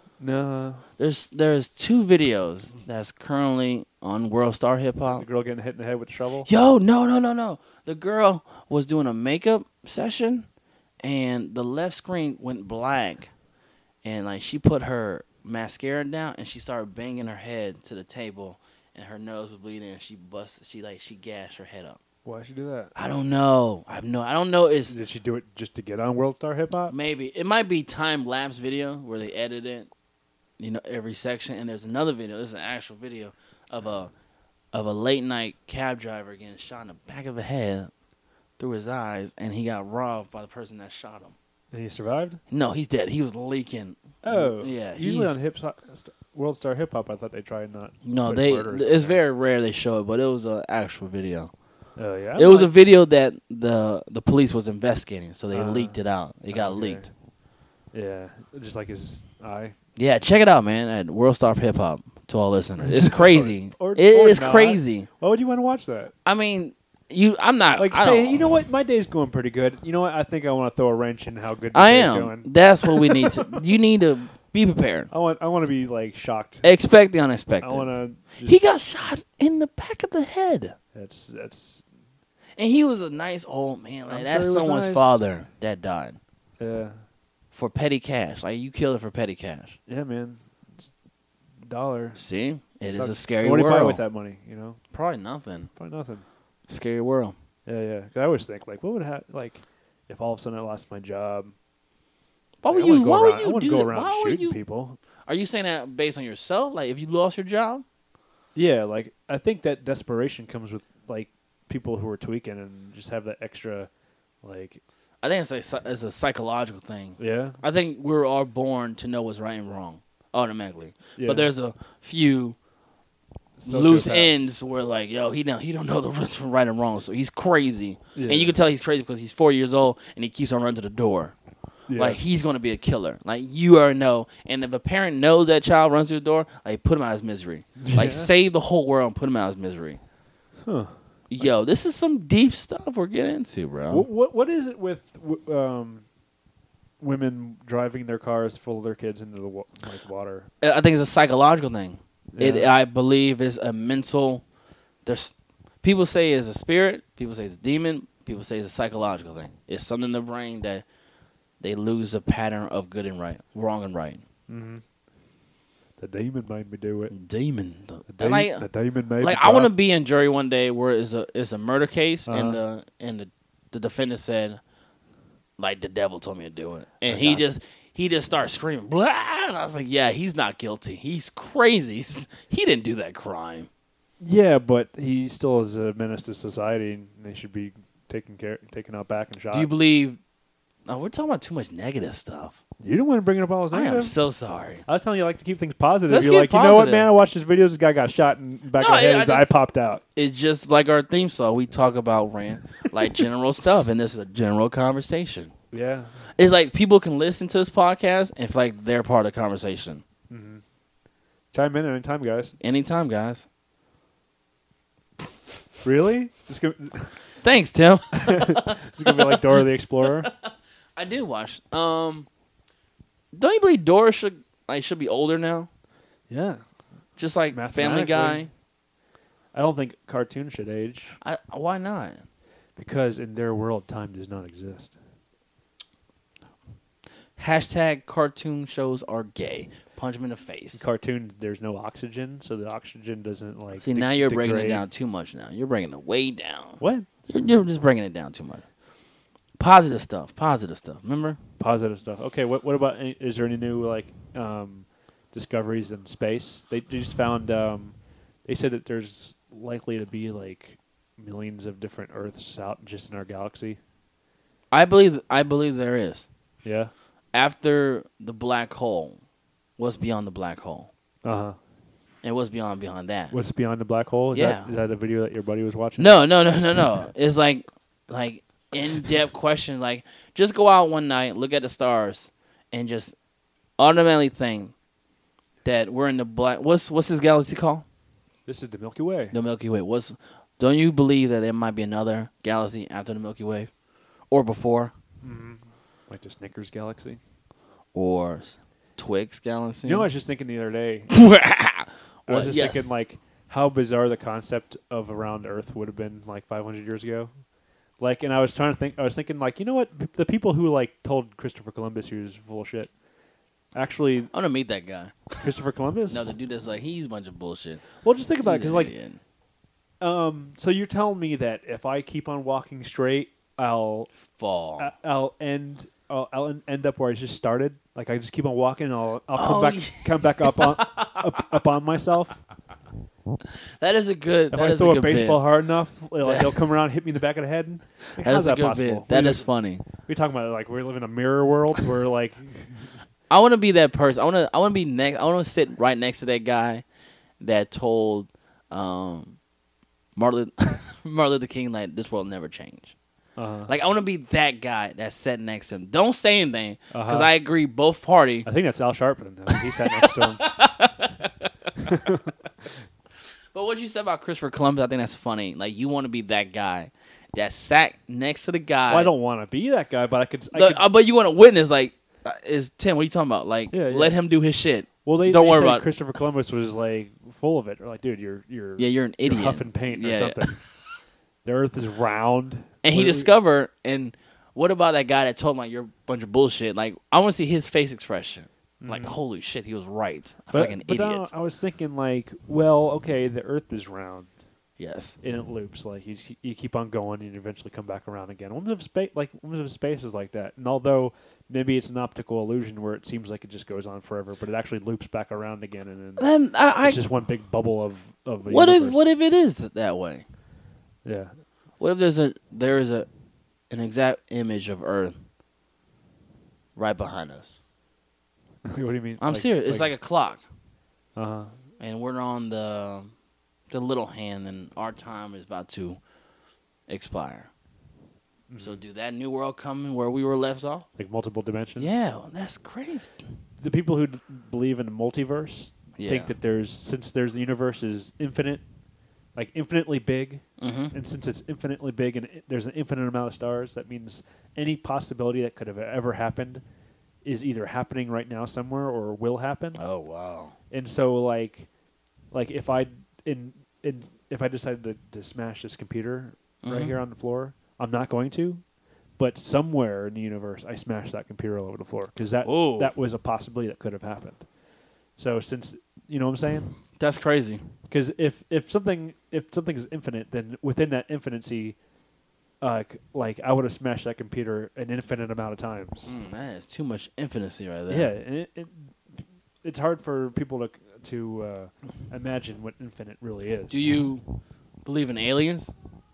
No, There's there's two videos that's currently on World Star Hip the Hop. girl getting hit in the head with a shovel. Yo, no, no, no, no. The girl was doing a makeup session, and the left screen went black, and like she put her mascara down, and she started banging her head to the table, and her nose was bleeding, and she busted. She like she gashed her head up. Why should she do that? I don't know. I have no. I don't know. Is Did she do it just to get on World Star Hip Hop? maybe it might be time lapse video where they edit it, you know, every section. And there's another video. There's an actual video of a of a late night cab driver getting shot in the back of the head through his eyes, and he got robbed by the person that shot him. And he survived. No, he's dead. He was leaking. Oh, yeah. Usually he's- on hip hop, World Star Hip Hop, I thought they tried not. no, put they. murderers in It's there. very rare they show it, but it was an actual video. Oh yeah. It was a video that the the police was investigating, so they Uh, leaked it out. It got okay. leaked. Yeah, just like his eye. Yeah, check it out, man. At World Star Hip Hop. To all listeners, it's crazy. Or- it or is not. crazy. Why would you want to watch that? I mean, you. I'm not Like, I say, don't- you know what? My day's going pretty good. You know what? I think I want to throw a wrench in how good I my day's am. going. That's what we need to. You need to be prepared. I want. I want to be like shocked. Expect the I unexpected. want to. He got shot in the back of the head, That's that's. and he was a nice old man. Like I'm that's sure he was someone's nice. father that died Yeah. for petty cash. Like you kill it for petty cash. Yeah, man. It's dollar. See, it is Sucks. a scary What do you buy world. with that money? You know, Probably nothing. probably nothing. Scary world. Yeah, yeah. 'Cause I always think like, what would happen? Like, if all of a sudden I lost my job. Why would I you? wouldn't go Why around, would you I wouldn't do go that? around Why would shooting you? people. Are you saying that based on yourself? Like if you lost your job? Yeah, like I think that desperation comes with like people who are tweaking and just have that extra, like, I think it's a, it's a psychological thing. yeah, I think we're all born to know what's right and wrong automatically. yeah. But there's a few loose Sociopaths. ends where like, yo, he don't he don't know the what's right and wrong, so he's crazy. Yeah. And you can tell he's crazy because he's four years old and he keeps on running to the door. Yeah. Like he's gonna be a killer. Like you already know. And if a parent knows that child runs through the door, like put him out of his misery. Yeah. Like save the whole world and put him out of his misery. Huh. Yo, this is some deep stuff we're getting into, bro. What, what what is it with w- um, women driving their cars full of their kids into the wa- like water? I think it's a psychological thing. It, Yeah. I believe, is a mental. There's people say it's a spirit. People say it's a demon. People say it's a psychological thing. It's something in the brain that they lose a pattern of good and right, wrong and right. Mm-hmm. The demon made me do it. Demon. The, And de- like, the demon made like me I want to drive. be in jury one day where it's a it's a murder case and Uh-huh. the and the the defendant said, like the devil told me to do it, and I he got just he just starts screaming, blah, and I was like, yeah, he's not guilty. He's crazy. He didn't do that crime. Yeah, but he still is a menace to society, and they should be taken care, taken out back and shot. Do you believe? Oh, we're talking about too much negative stuff. You don't want to bring it up all as I am negative. so sorry. I was telling you, I like to keep things positive. Let's You're keep like, you know what, positive. man? I watched this video. This guy got shot in the back No, of the head. I- I His just- eye popped out. It's just like our theme song. We talk about rant, like general stuff, and this is a general conversation. Yeah. It's like people can listen to this podcast and feel like they're part of the conversation. Mm-hmm. Chime in anytime, guys. Anytime, guys. Really? It's gonna, Thanks, Tim. it's gonna be like Dora the Explorer. I did watch. Um, don't you believe Dora should like should be older now? Yeah. Just like Family Guy. Mathematically. I don't think cartoons should age I, why not? because in their world, time does not exist. Hashtag cartoon shows are gay. Punch him in the face. In cartoons, there's no oxygen, so the oxygen doesn't like. See, de- now you're breaking it degrade. down too much. Now you're bringing it way down. What? You're, you're just bringing it down too much. Positive stuff. Positive stuff. Remember? Positive stuff. Okay. What? What about? Any, is there any new like um, discoveries in space? They, they just found. Um, they said that there's likely to be like millions of different Earths out just in our galaxy? I believe I believe there is. Yeah. After the black hole, what's beyond the black hole? Uh huh. And what's beyond beyond that? What's beyond the black hole? Is Yeah. that is that a video that your buddy was watching? No, no, no, no, no. It's like like in-depth question. Like, just go out one night, look at the stars, and just automatically think that we're in the black. What's what's this galaxy called? This is the Milky Way. The Milky Way. What's? Don't you believe that there might be another galaxy after the Milky Way, or before, Mm-hmm. Like the Snickers galaxy. or Twix galaxy? You know, I was just thinking the other day. I Well, was just yes. thinking like how bizarre the concept of around Earth would have been like five hundred years ago. Like, and I was trying to think. I was thinking like, you know what? P- The people who like told Christopher Columbus he was full of shit. Actually, I want to meet that guy. Christopher Columbus. No, the dude that's like, he's a bunch of bullshit. Well, just think about it, He's because an like, idiot. um, so you're telling me that if I keep on walking straight, I'll fall. I- I'll end I'll, I'll en- end up where I just started. Like I just keep on walking, and I'll I'll come Oh, back yeah. come back up on up, up on myself. That is a good. If that I is throw a a, good baseball bit. hard enough, like, he'll come around, and hit me in the back of the head. Like, That how's is a that good possible? bit. That we, is funny. We talking about like we live in a mirror world where like I want to be that person. I want to. I want to be next. I want to sit right next to that guy that told um, Martin Martin Luther King like this world never change. uh, Like I want to be that guy that's sat next to him. Don't say anything because Uh-huh. I agree. Both party. I think that's Al Sharpton. I think he sat next to him. But what you said about Christopher Columbus, I think that's funny. Like you want to be that guy that sat next to the guy. Well, I don't want to be that guy, but I could. I Look, could uh, but you want to witness. Like, uh, is Tim? What are you talking about? Like, Yeah, yeah. let him do his shit. well, they don't they worry said about it. Christopher Columbus was like full of it. Or like, dude, you're you're Yeah, you're an you're idiot. huffing paint Yeah, or yeah. something. The Earth is round, And he What- discovered. And what about that guy that told him like you're a bunch of bullshit? Like, I want to see his face expression. Like, holy shit, he was right. I'm But, like an but then idiot. I was thinking like, well, okay, the Earth is round Yes. and it loops. Like you you keep on going and you eventually come back around again. Women's of space, like Women's of space, is like that. And although maybe it's an optical illusion where it seems like it just goes on forever, but it actually loops back around again, and then Then I, I it's just one big bubble of of. A what if universe. what if it is that way? Yeah. What if there's a there is a an exact image of Earth right behind us? What do you mean? I'm serious. It's like a clock. uh huh. And we're on the the little hand, and our time is about to expire. Mm-hmm. So, do that new world come where we were left off? Like multiple dimensions. Yeah, well, that's crazy. The people who d- believe in the multiverse Yeah. think that there's since there's the universe is infinite, like infinitely big, Mm-hmm. and since it's infinitely big and it, there's an infinite amount of stars, that means any possibility that could have ever happened is either happening right now somewhere or will happen. Oh wow. And so, like, like if I in in if I decided to, to smash this computer right Mhm. here on the floor, I'm not going to. But somewhere in the universe, I smashed that computer all over the floor because that Whoa. that was a possibility that could have happened. So since you know what I'm saying, That's crazy. because if if something if something is infinite, then within that infinicy, uh, c- like I would have smashed that computer an infinite amount of times. Mm, that is too much infinity right there. Yeah, and it, it, it's hard for people to to uh, imagine what infinite really is. Do you believe in aliens?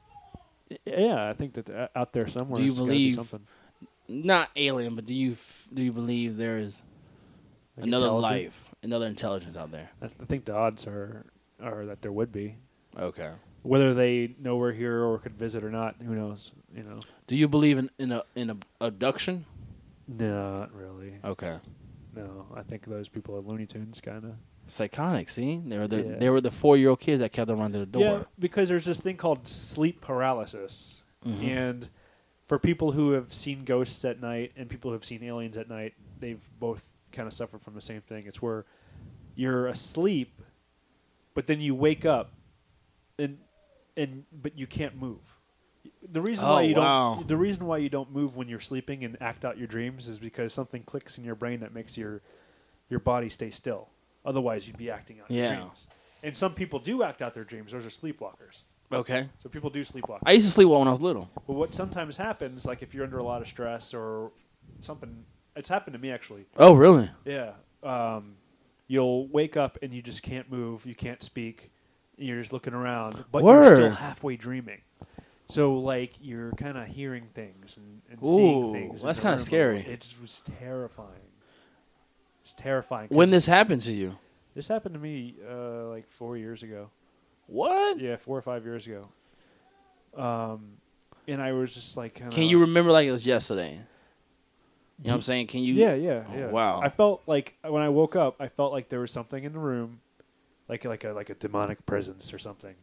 Y- Yeah, I think that uh, out there somewhere. Do you there's gotta be believe- something Not alien, but do you f- do you believe there is like another intelligent? life, another intelligence out there? I, th- I think the odds are are that there would be. Okay. Whether they know we're here or could visit or not, who knows? You know, Do you believe in in a in a abduction? no, not really. Okay. No, I think those people are Looney Tunes, kind of. Psychotic. See, they were the Yeah. they were the four year old kids that kept them running to the door. Yeah, because there's this thing called sleep paralysis, Mhm. and for people who have seen ghosts at night and people who have seen aliens at night, they've both kind of suffered from the same thing. It's where you're asleep, but then you wake up, and and but you can't move. The reason Oh, why you wow. don't the reason why you don't move when you're sleeping and act out your dreams is because something clicks in your brain that makes your your body stay still. Otherwise, you'd be acting out your Yeah. dreams. And some people do act out their dreams. Those are sleepwalkers. Okay. So people do sleepwalk. I used to sleep when I was little. But what sometimes happens, like if you're under a lot of stress or something, it's happened to me actually. Oh, really? Yeah. Um, you'll wake up and you just can't move. You can't speak. and you're just looking around, but you're Word. still halfway dreaming. So like you're kind of hearing things and, and Ooh, seeing things. in that's the kinda room. scary. It just was terrifying. It's terrifying. 'cause When this happened to you? this happened to me uh, like four years ago. What? Yeah, four or five years ago. Um, and I was just like, kinda, Can you remember like it was yesterday? You know what I'm saying? Can you? Yeah, yeah, Oh, yeah. wow. I felt like when I woke up, I felt like there was something in the room, like like a like a demonic presence or something,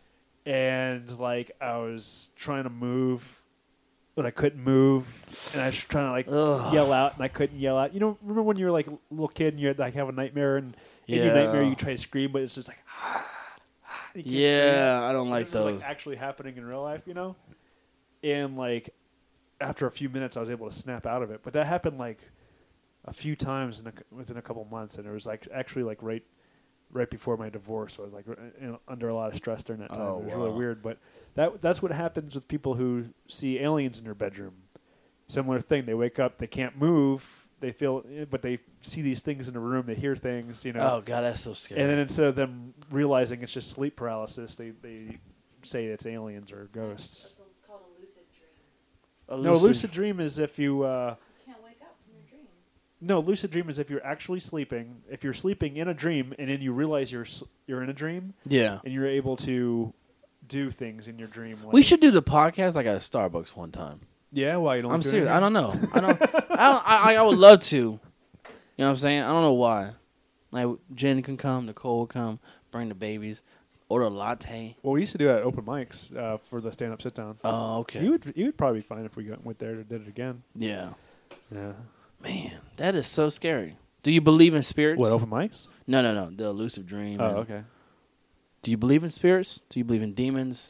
and like I was trying to move, but I couldn't move, and I was trying to like Ugh. yell out, and I couldn't yell out. You know, remember when you were like a little kid and you had like have a nightmare, and in your Yeah. nightmare you try to scream, but it's just like, you can't Yeah, scream. I don't like This is, those. like actually happening in real life, you know, and like after a few minutes, I was able to snap out of it. But that happened like a few times in a, within a couple months, and it was like actually like right, right before my divorce. So I was like you know, under a lot of stress during that time. Oh, it was wow. really weird. But that that's what happens with people who see aliens in their bedroom. Similar thing. They wake up, they can't move, they feel, but they see these things in the room. They hear things, you know. Oh god, that's so scary. And then instead of them realizing it's just sleep paralysis, they they say it's aliens or ghosts. It's called a lucid dream. A No, lucid dream is if you. Uh, You can't wake up from your dream. no, lucid dream is if you're actually sleeping. If you're sleeping in a dream and then you realize you're s- you're in a dream Yeah. and you're able to do things in your dream. Like, We should do the podcast like at Starbucks one time. Yeah, why you don't? I'm do serious. anything? I don't know. I don't. I don't. I, I would love to. You know what I'm saying? I don't know why. Like Jen can come, Nicole will come, bring the babies, order a latte. Well, we used to do that at open mics uh, for the stand up sit down. Oh, okay. You would you would probably be fine if we got, went there and did it again. yeah. Yeah. Man, that is so scary. Do you believe in spirits? What, open mics? No, no, no. The elusive dream. Oh, and- okay. Do you believe in spirits? Do you believe in demons?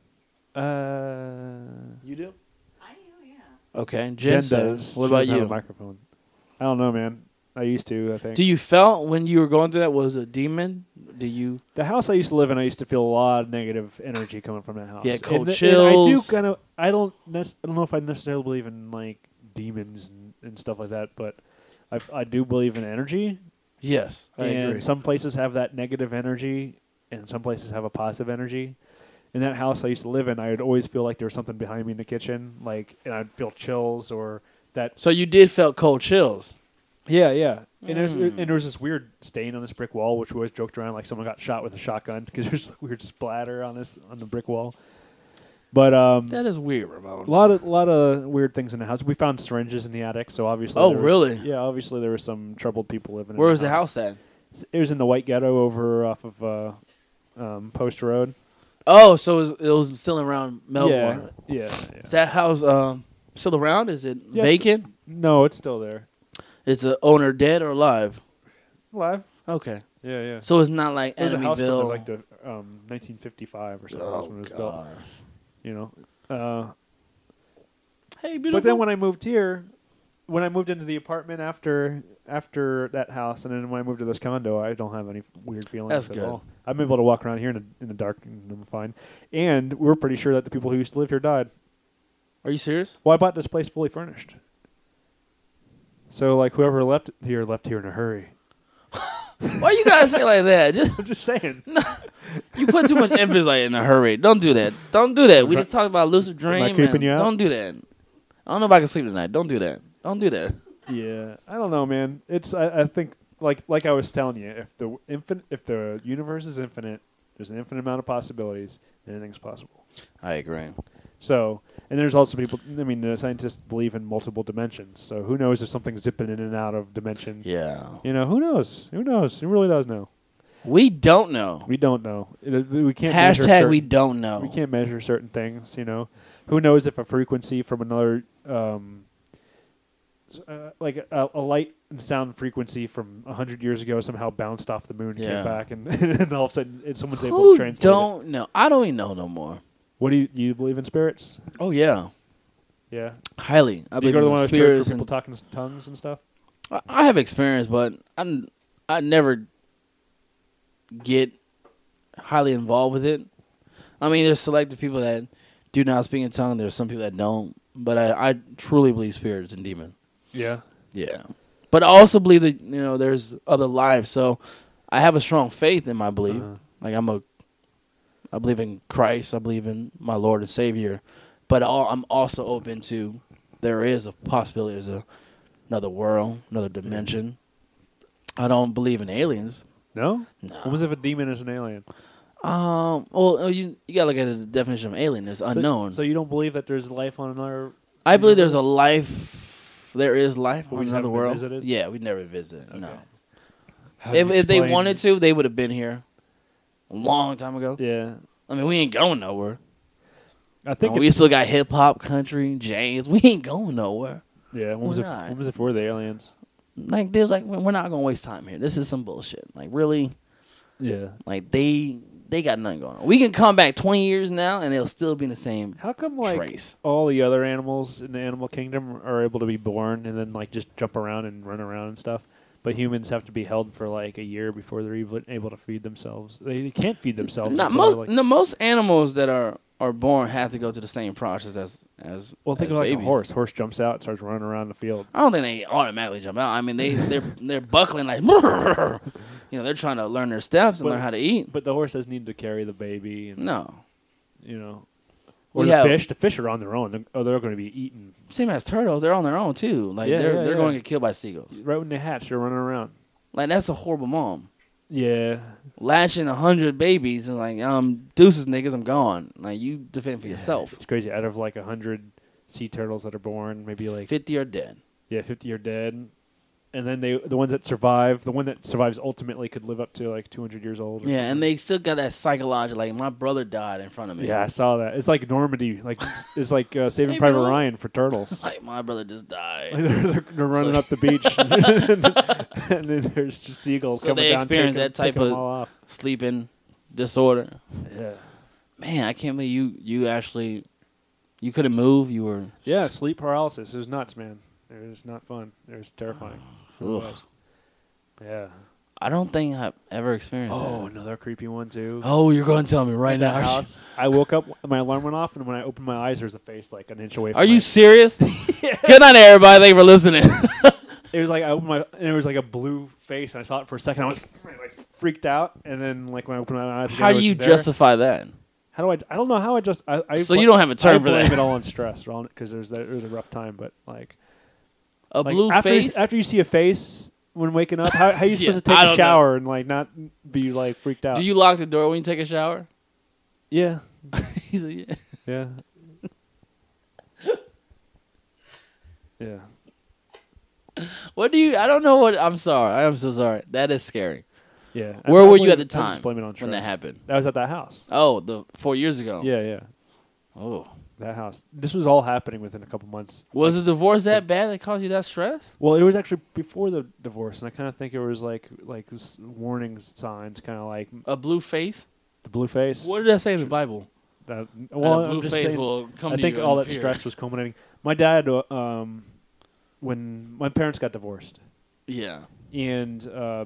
Uh, You do. I do, yeah. Okay. Jen, Jen says, does. What She about doesn't have you? a microphone. I don't know, man. I used to, I think. Do you felt when you were going through that was a demon? Do you? The house I used to live in, I used to feel a lot of negative energy coming from that house. Yeah, cold and, th- and I do chills. kind of. I don't. Nec- I don't know if I necessarily believe in like demons and, and stuff like that, but I, I do believe in energy. Yes, I and agree. some places have that negative energy, and some places have a positive energy. In that house I used to live in, I would always feel like there was something behind me in the kitchen, like, and I'd feel chills or that. So you did felt cold chills. Yeah, yeah. And, there's, Mm. and there was this weird stain on this brick wall, which we always joked around like someone got shot with a shotgun because there's a weird splatter on this on the brick wall. But um, That is weird, Ramon. a lot of lot of weird things in the house. We found syringes in the attic, so obviously. Oh, there was- really? Yeah, obviously there were some troubled people living. Where in was the house at? It was in the White Ghetto over off of uh, um, Post Road. Oh, so it was, it was still around Melbourne. Yeah, yeah, yeah. Is that house um, still around? Is it Yes. vacant? No, it's still there. Is the owner dead or alive? Live. Okay, Yeah, yeah. so it's not like It was a house from Enemyville. like the um, nineteen fifty-five or something. That's Oh when it was built. god! You know. Uh, Hey, beautiful. but then when I moved here, when I moved into the apartment after after that house, and then when I moved to this condo, I don't have any weird feelings That's at good. all. I'm able to walk around here in the, in the dark and I'm fine. And we're pretty sure that the people who used to live here died. Are you serious? Well, I bought this place fully furnished. So, like, whoever left here left here in a hurry. Why you gotta say like that? Just I'm just saying. you put too much emphasis like in a hurry. Don't do that. Don't do that. We just talked about lucid Am I dream. creeping and you out? Don't do that. I don't know if I can sleep tonight. Don't do that. Don't do that. Yeah, I don't know, man. It's I, I think like like I was telling you, if the infin- if the universe is infinite, there's an infinite amount of possibilities. Anything's possible. I agree. So, and there's also people. I mean, the scientists believe in multiple dimensions. So who knows if something's zipping in and out of dimension? Yeah. You know, who knows? Who knows? Who really does know? We don't know. We don't know. It, we can't measure Hashtag certain- we don't know. We can't measure certain things, you know. Who knows if a frequency from another, um, uh, like a, a light and sound frequency from a hundred years ago somehow bounced off the moon, and Yeah. came back, and, and all of a sudden it, someone's able Who to translate don't know? I don't even know no more. it. What do you, you believe in spirits? Oh yeah, Yeah. highly. I Do you believe go to in one the of those churches spirits where people and talk in tongues and stuff? I, I have experience, but I I never get highly involved with it. I mean, there's selective people that do not speak in tongue. There's some people that don't. But I, I truly believe spirits and demons. Yeah. Yeah. But I also believe that, you know, there's other lives. So I have a strong faith in my belief. Uh-huh. Like I'm a I believe in Christ. I believe in my Lord and Savior. But all, I'm also open to there is a possibility there's a, another world, another dimension. I don't believe in aliens. No? No. What was if a demon is an alien? Um. Well, you you gotta look at the definition of alien. It's unknown. So, so you don't believe that there's life on another... I believe there's a universe? life. There is life But we on just another haven't been world. visited? Yeah, we never visited. No. Okay. How do If you if they explain- wanted to, they would have been here a long time ago. Yeah. I mean, we ain't going nowhere. I think Uh, we it's- still got hip hop, country, jazz. We ain't going nowhere. Yeah, when was, Why it, not? when was it for the aliens? Like they was like, we're not gonna waste time here. This is some bullshit. Like really, Yeah. like they they got nothing going on. We can come back twenty years now, and they'll still be in the same How come, like, trace. all the other animals in the animal kingdom are able to be born and then, like, just jump around and run around and stuff? But humans have to be held for, like, a year before they're even able to feed themselves. They can't feed themselves. Not until most. they're, like, No, most animals that are, are born have to go through the same process as as. well, think as of, like, babies. a horse. Horse jumps out and starts running around the field. I don't think they automatically jump out. I mean, they they're they're buckling like, you know, they're trying to learn their steps and But- learn how to eat. But the horse doesn't need to carry the baby. And, No, You know. Or We the have- fish. The fish are on their own. They're, oh, they're going to be eaten. same as turtles. They're on their own too. Like Yeah, they're yeah, they're yeah. going to get killed by seagulls. Right when they hatch, they're running around. Like that's a horrible mom. Yeah. Latching a hundred babies and like um deuces niggas, I'm gone. Like you defend for yourself. It's crazy. Out of, like, a hundred sea turtles that are born, maybe, like, Fifty are dead. yeah, fifty are dead. And then they, the ones that survive, the one that survives ultimately could live up to, like, two hundred years old. or Yeah, something. and they still got that psychological. Like my brother died in front of me. Yeah, I saw that. It's like Normandy. Like it's, it's like uh, Saving Hey, Private bro. Ryan for turtles. Like my brother just died. Like, they're, they're, they're running So- up the beach, and then there's just seagulls So coming they down, experience taking, that type taking them of- all off. Sleeping disorder. Yeah, Man, I can't believe you you actually you couldn't move. You were yeah. Sleep paralysis. It was nuts, man. It was not fun. It was terrifying. It Ugh. was. Yeah. I don't think I've ever experienced Oh, that. another creepy one too. Oh, you're going to tell me right At now. that house, I woke up. My alarm went off, and when I opened my eyes, there's a face like an inch away. From Are you my- serious? Good night, everybody. Thank you for listening. It was like I opened my, and it was like a blue face, and I saw it for a second. I was like freaked out, and then like when I opened my eyes, again, How it do you wasn't there. justify that? How do I? I don't know how I just. I, I So you don't have a term I for blame that. it all on stress, because there's that, it was a rough time. But like A like, blue after face. You, after you see a face when waking up, how, how are you Yeah, supposed to take I a don't know. shower and like not be like freaked out? Do you lock the door when you take a shower? Yeah, He's like, yeah. yeah, yeah. What do you? I don't know what. I'm sorry. I am so sorry. That is scary. Yeah. Where I- I were you blame- at the I just time blame it on when stress. that happened? That was at that house. Oh, the four years ago. Yeah, yeah. Oh, That house. This was all happening within a couple months. was Like, the divorce that bad that caused you that stress? Well, it was actually before the divorce, and I kind of think it was like like s- warning signs, kind of like A blue face. the blue face. What did that say in the Bible? That, That well, a blue I'm just face saying. will come I to think you all and that appear. stress was culminating. My dad, uh, um, when my parents got divorced, Yeah. and uh,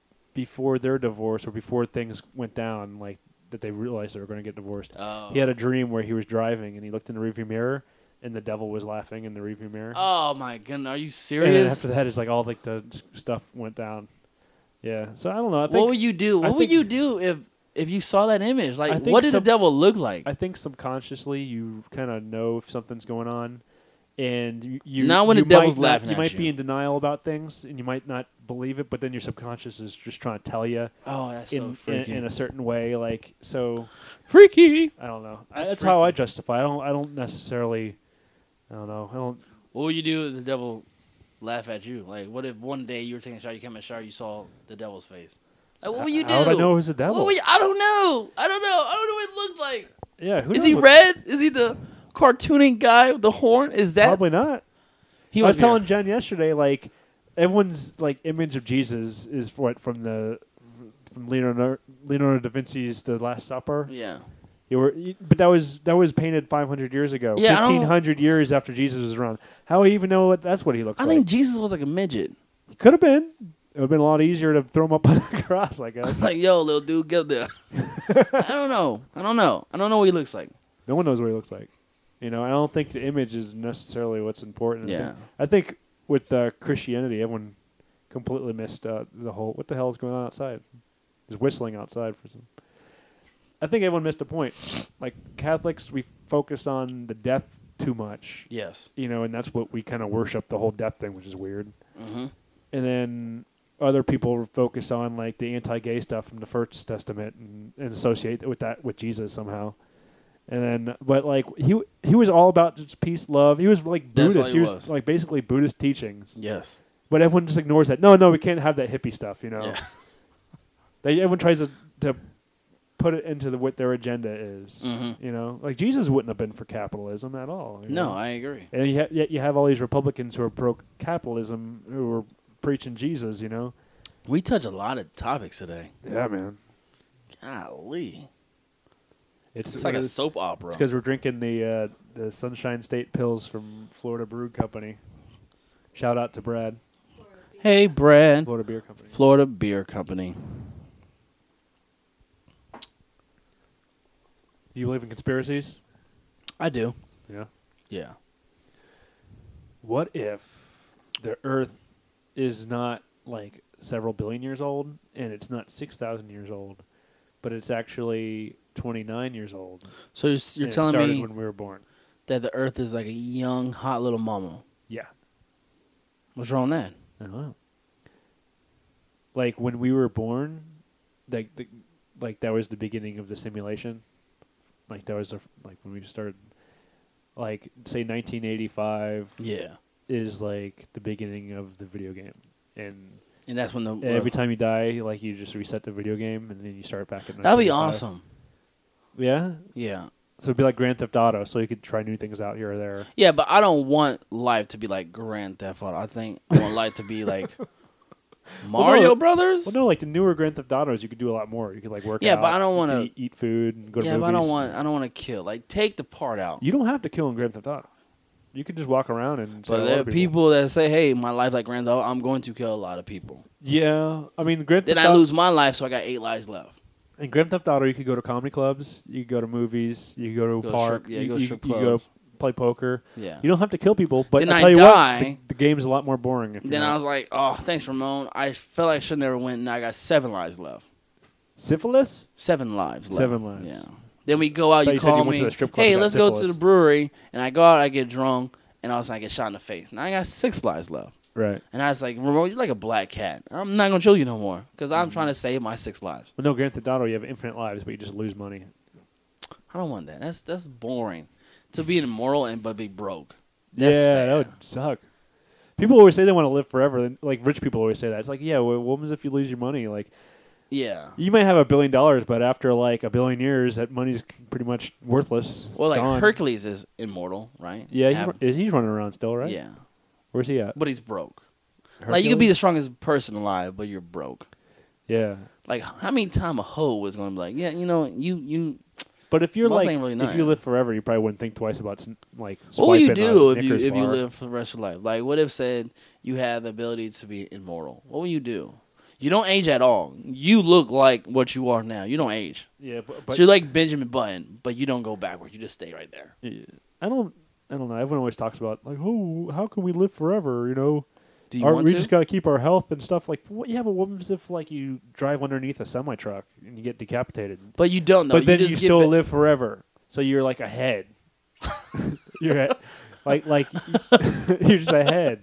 before their divorce or before things went down, like that they realized they were going to get divorced. Oh. He had a dream where he was driving and he looked in the rearview mirror, and the devil was laughing in the rearview mirror. Oh my goodness, are you and then serious? after that, it's like all like the s- stuff went down. Yeah, so I don't know. I think What would you do? I What would think- you do if if you saw that image? I Like, think what did some- the devil look like? I think subconsciously you kind of know if something's going on, and you, you Not when you the devil's might not- laughing You at might you. be in denial about things, and you might not believe it, but then your subconscious is just trying to tell you oh, that's so in, in, freaky. in a certain way. Like so, freaky. I don't know. That's That's, how I freaky. justify. I don't. I don't necessarily. I don't know. I don't. What would you do if the devil laugh at you? Like, what if one day you were taking a shower, you came in the shower, you saw the devil's face? Like, what would you do? How would I know it was the devil? What would you, I don't know. I don't know. I don't know what it looks like. Yeah. Who Is knows he what- red? Is he the cartooning guy with the horn? Is that? Probably not. He I was must be a- telling Jen yesterday, like everyone's like image of Jesus is what from the from Leonardo, Leonardo da Vinci's The Last Supper. Yeah. You were, you- but that was that was painted five hundred years ago. Yeah, I don't- fifteen hundred years after Jesus was around. How would he even know what that's what he looks I like? think Jesus was like a midget. Could have been. It would have been a lot easier to throw him up on the cross, I guess. Like, yo, little dude, get up there. I don't know. I don't know. I don't know what he looks like. No one knows what he looks like. You know, I don't think the image is necessarily what's important. I Yeah. think, I think with uh, Christianity, everyone completely missed uh, the whole. What the hell is going on outside? There's whistling outside for some. I think everyone missed a point. Like Catholics, we focus on the death too much. Yes. You know, and that's what we kind of worship, the whole death thing, which is weird. Mm-hmm. And then other people focus on like the anti-gay stuff from the First Testament and, and associate with that with Jesus somehow. And then, but like he he was all about just peace, love. He was like That's Buddhist. all He he was, was. like basically Buddhist teachings. Yes. But everyone just ignores that. No, no, we can't have that hippie stuff. You know, Yeah. they everyone tries to to put it into the, what their agenda is. Mhm. You know, like Jesus wouldn't have been for capitalism at all. you No, know? I agree. And you ha- yet you have all these Republicans who are pro capitalism who are preaching Jesus. You know. We touch a lot of topics today. Yeah, man. Golly. It's, It's like a it's soap opera. because we're drinking the uh, the Sunshine State pills from Florida Brew Company. Shout out to Brad, Hey, Brad. Florida Beer Company. Florida Beer Company. You believe in conspiracies? I do. Yeah. Yeah. What if the Earth is not like several billion years old, and it's not six thousand years old, but it's actually twenty-nine years old? So you're, you're and it telling started me when we were born? that the Earth is like a young, hot little mama. Yeah. What's wrong with that? I don't know. Like when we were born, like the, like that was the beginning of the simulation. Like that was a, like when we started. Like say nineteen eighty-five Yeah. is like the beginning of the video game, and And that's when the... every time you die, like you just reset the video game and then you start back at. That'd be nineteen eighty-five. awesome. Yeah. Yeah. So it'd be like Grand Theft Auto, so you could try new things out here or there. Yeah, but I don't want life to be like Grand Theft Auto. I think I want life to be like Mario no, Brothers. Well, no, like the newer Grand Theft Autos, you could do a lot more. You could like work Yeah, out. but I don't you wanna- could eat, eat food and go to yeah, movies. but I don't want. I don't want to kill. Like, take the part out. You don't have to kill in Grand Theft Auto. You could just walk around and. But say there hello are to people that say, "Hey, my life's like Grand Theft Auto. I'm going to kill a lot of people." Yeah, I mean Grand Then Theft I Auto. lose my life, so I got eight lives left. In Grand Theft Auto, you could go to comedy clubs, you could go to movies, you could go to Go a park, strip- yeah, you, go you, strip you clubs. go play poker. Yeah. You don't have to kill people, but Then I'll I tell you die. what, the, the game's a lot more boring. If Then you're I not. was like, "Oh, thanks, Ramon. I felt like I should never win. Now I got seven lives left. Syphilis? Seven lives left. Seven lives. Yeah. Then we go out. Thought You you said you call went to me. the strip club Hey, and got let's go to syphilis. the brewery. And I go out. I get drunk, and all of a sudden I get shot in the face. Now I got six lives left. Right. And I was like, Ramon, you're like a black cat. I'm not gonna kill you no more because I'm trying to save my six lives. Well, no, Grand Theft Auto, you have infinite lives, but you just lose money. I don't want that. That's that's boring. To be immortal and but be broke. That's yeah, sad. that would suck. People always say they want to live forever. and, Like rich people always say that. It's like, yeah, well, what happens if you lose your money? Like, Yeah. you might have a billion dollars, but after like a billion years, that money's pretty much worthless. Well, It's like gone. Hercules is immortal, right? Yeah, he's, Have- run- he's running around still, right? Yeah, Where's he at? but he's broke. Like you could be Hercules? the strongest person alive, but you're broke. Yeah. Like how many times a hoe is gonna be like, yeah, you know, you you. But if you're Most like, ain't really if nothing. you live forever, you probably wouldn't think twice about sn- like What would you swiping a do if you Snickers if you bar. live for the rest of your life? Like, what if said you had the ability to be immortal? What would you do? You don't age at all. You look like what you are now. You don't age. Yeah, but, but so you're like Benjamin Button, but you don't go backwards. You just stay right there. Yeah. I don't. I don't know. Everyone always talks about like, oh, how can we live forever? You know, Do you Our- want we to? just got to keep our health and stuff. Like, what? Yeah, but what happens if like you drive underneath a semi truck and you get decapitated? but you don't know. but then you, just get still ba- live forever. So you're like a head. you're at, like like you're just a head,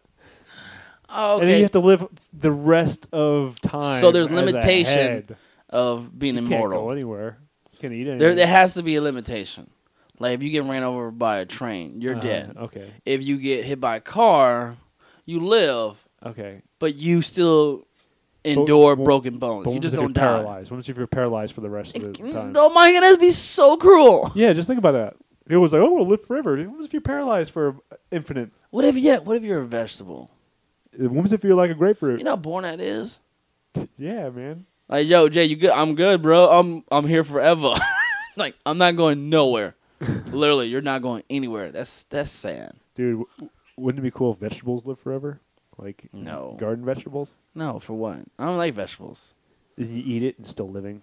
Oh, and then okay. you have to live the rest of time. So there's as a limitation head. of being You can't immortal. go anywhere. You can't eat anything. There, there has to be a limitation. Like if you get ran over by a train, you're Uh-huh, dead. Okay. If you get hit by a car, you live, Okay. but you still endure well, broken bones. But You what just if don't you're die. paralyzed? What if you're paralyzed for the rest of the time? Oh my god, that'd be so cruel. Yeah, just think about that. It was like, oh, we'll live forever. What if you're paralyzed for infinite? What if yeah? What if you're a vegetable? What if you're like a grapefruit? You know how boring that is. Yeah, man. Like yo, Jay, you good? I'm good, bro. I'm I'm here forever. Like I'm not going nowhere. Literally, you're not going anywhere. That's that's sad. Dude, w- wouldn't it be cool if vegetables live forever? Like No. garden vegetables? No, for what? I don't like vegetables. You eat it and still living.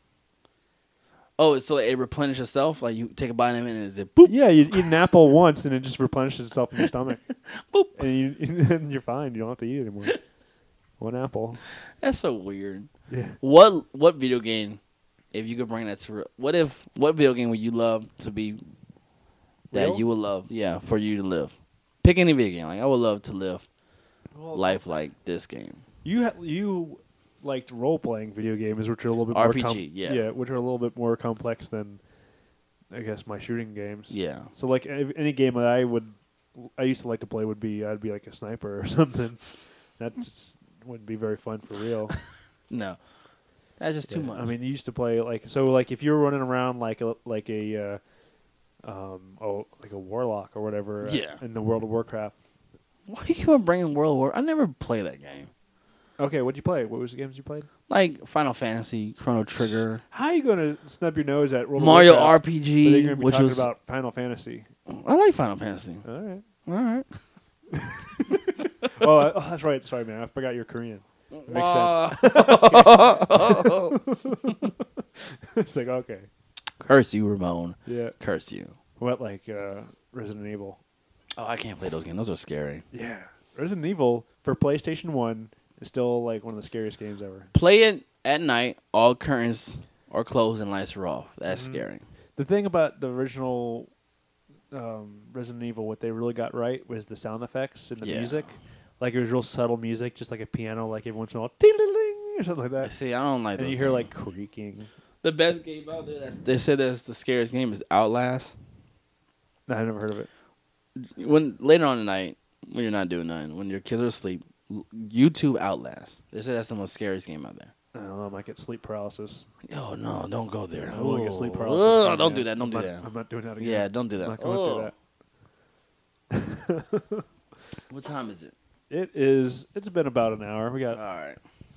Oh, so it replenishes itself? Like you take a bite of it and it's it boop. Yeah, you eat an apple once and it just replenishes itself in your stomach. Boop. And, you, and you're fine. You don't have to eat it anymore. One apple. That's so weird. Yeah. What what video game if you could bring that to real, what if what video game would you love to be that Real? you would love? Yeah, for you to live. Pick any video game. Like I would love to live Well, life like this game. You ha- you liked role playing video games, which are a little bit R more P G, com- yeah. yeah, which are a little bit more complex than I guess my shooting games. Yeah. So like a- any game that I would, I used to like to play would be I'd be like a sniper or something. That just wouldn't be very fun for real. No, that's just too Yeah. much. I mean, you used to play like so like if you were running around like a like a uh, um oh like a warlock or whatever. uh, Yeah. in the World of Warcraft. why you keep on bringing World War? I never played that game. Okay, what'd you play? What was the games you played? Like Final Fantasy, Chrono Trigger, How are you gonna snub your nose at World Mario of Warcraft? R P But then you're G, gonna be which talking was about Final Fantasy. I like Final Fantasy. All right. All right. oh, I- oh, that's right. Sorry, man. I forgot you're Korean. It makes sense. It's like okay, Curse you, Ramon. yeah. Curse you. What like uh, Resident Evil? Oh, I can't play those games. Those are scary. Yeah, Resident Evil for PlayStation One is still like one of the scariest games ever. Play it at night. All curtains are closed and lights are off. That's Mhm. scary. The thing about the original um, Resident Evil, what they really got right was the sound effects and the Yeah. music. Like it was real subtle music, just like a piano, like every once in a while, ding-a-ling, or something like that. See, I don't like. And those you hear games. like creaking. the best game out there. That's, they said that's the scariest game is Outlast. No, I never heard of it. When later on tonight, when you're not doing nothing, when your kids are asleep, l- YouTube Outlast. They say that's the most scariest game out there. I don't know. I might get sleep paralysis. Oh no! Don't go there. I will get sleep Ooh. paralysis. Ugh, again, don't man. do that. Don't I'm do not, that. I'm not doing that again. Yeah, don't do I'm that. not going Oh. through that. What time is it? It is. It's been about an hour. We All got. right.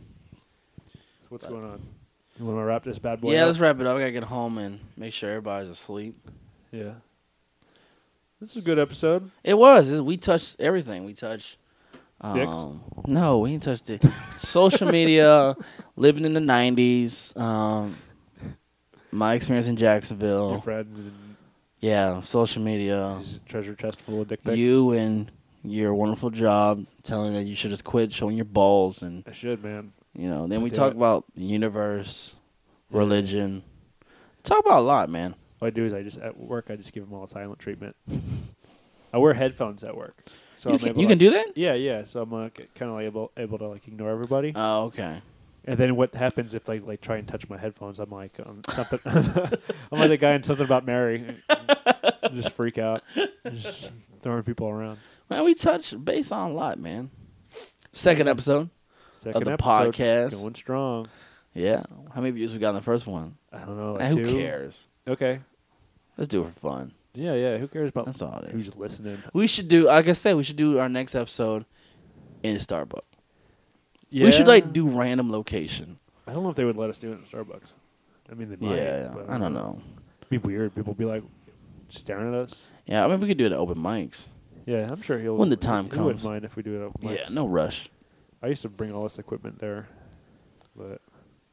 So what's going on? You want to wrap this bad boy? Yeah, up? let's wrap it up. I gotta get home and make sure everybody's asleep. Yeah. This is a good episode. It was. It- We touched everything. We touched. Dicks? Um, no, we didn't touch it. Social media, living in the nineties, um, my experience in Your Jacksonville. friend and Yeah, social media. his treasure chest full of dick pics. You and your wonderful job telling that you should just quit showing your balls, and I should, man. you know. Then we Do talk it. about the universe, Yeah. religion. Talk about a lot, man. What I do is I just at work I just give them all silent treatment. I wear headphones at work, so you I'm can, able you to, can do that. Yeah, yeah. So I'm uh, kind of like able able to like ignore everybody. Oh, okay. And then what happens if they like try and touch my headphones? I'm like um, something. I'm like the guy in Something About Mary. Just freak out, just throwing people around. Man, we touched base on a lot, man. Second episode Second of the episode, podcast. going strong. Yeah. How many views we got in the first one? I don't know. Man, Like who two? cares? Okay. Let's do it for fun. Yeah, yeah. Who cares about That's all it is. who's listening? We should do, like I said, we should do our next episode in Starbucks. Yeah. We should like do random location. I don't know if they would let us do it in Starbucks. I mean, they might. Yeah, but I don't know. It'd be weird. People be like staring at us. Yeah, I mean we could do it at open mics. Yeah, I'm sure he'll. When the time he wouldn't comes. mind if we do it. Open Yeah, mics. no rush. I used to bring all this equipment there, but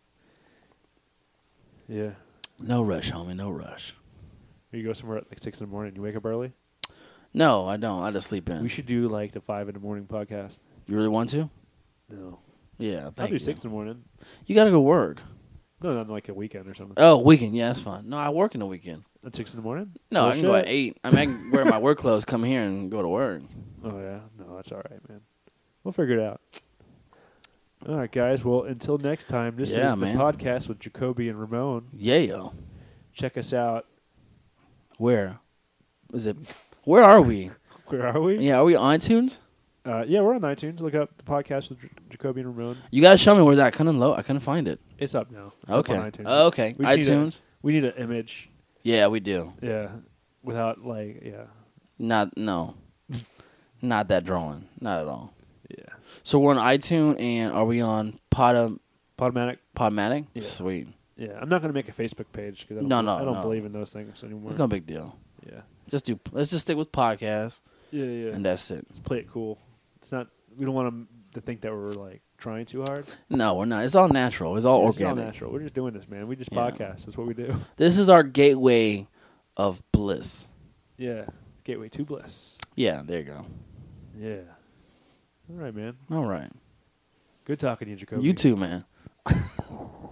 yeah. No rush, homie. No rush. You go somewhere at like six in the morning. You wake up early. No, I don't. I just sleep in. We should do like the five in the morning podcast. You really want to? No, Yeah, I'll thank do you. six in the morning. You gotta go work. No, not like a weekend or something. Oh, weekend. Yeah, that's fine. No, I work in the weekend. At six in the morning? No, I can go at Bullshit. eight. I mean, I can wear my work clothes, come here, and go to work. Oh yeah, no, that's all right, man. We'll figure it out. All right, guys. Well, until next time, this Yeah, is man. the podcast with Jacoby and Ramon. Yeah, yo. Check us out. Where? Is it? Where are we? Where are we? Yeah, are we on iTunes? Uh, yeah, we're on iTunes. Look up the podcast with J- Jacoby and Ramon. You gotta show me where that. I couldn't low. I couldn't find it. It's up now. It's Okay. Up on iTunes. Oh, okay. We just need a- iTunes. We need an image. Yeah, we do. Yeah, without like yeah, Not no. Not that drawing. Not at all. yeah. So we're on iTunes, and are we on Pod Podomatic. Podmatic? Yeah. Sweet. Yeah, I'm not gonna make a Facebook page because I don't. No, be- no, I don't no. believe in those things anymore. It's no big deal. Yeah, Just do. Let's just stick with podcasts, yeah, yeah. and that's it. Let's play it cool. It's not. We don't want them to think that we're like trying too hard. No, we're not. It's all natural. It's all Yeah, it's all organic. natural. We're just doing this, man. We just Yeah. podcast. That's what we do. This is our gateway of bliss. Yeah. Gateway to bliss. Yeah, there you go. Yeah. All right, man. All right. Good talking to you, Jacoby. You too, man.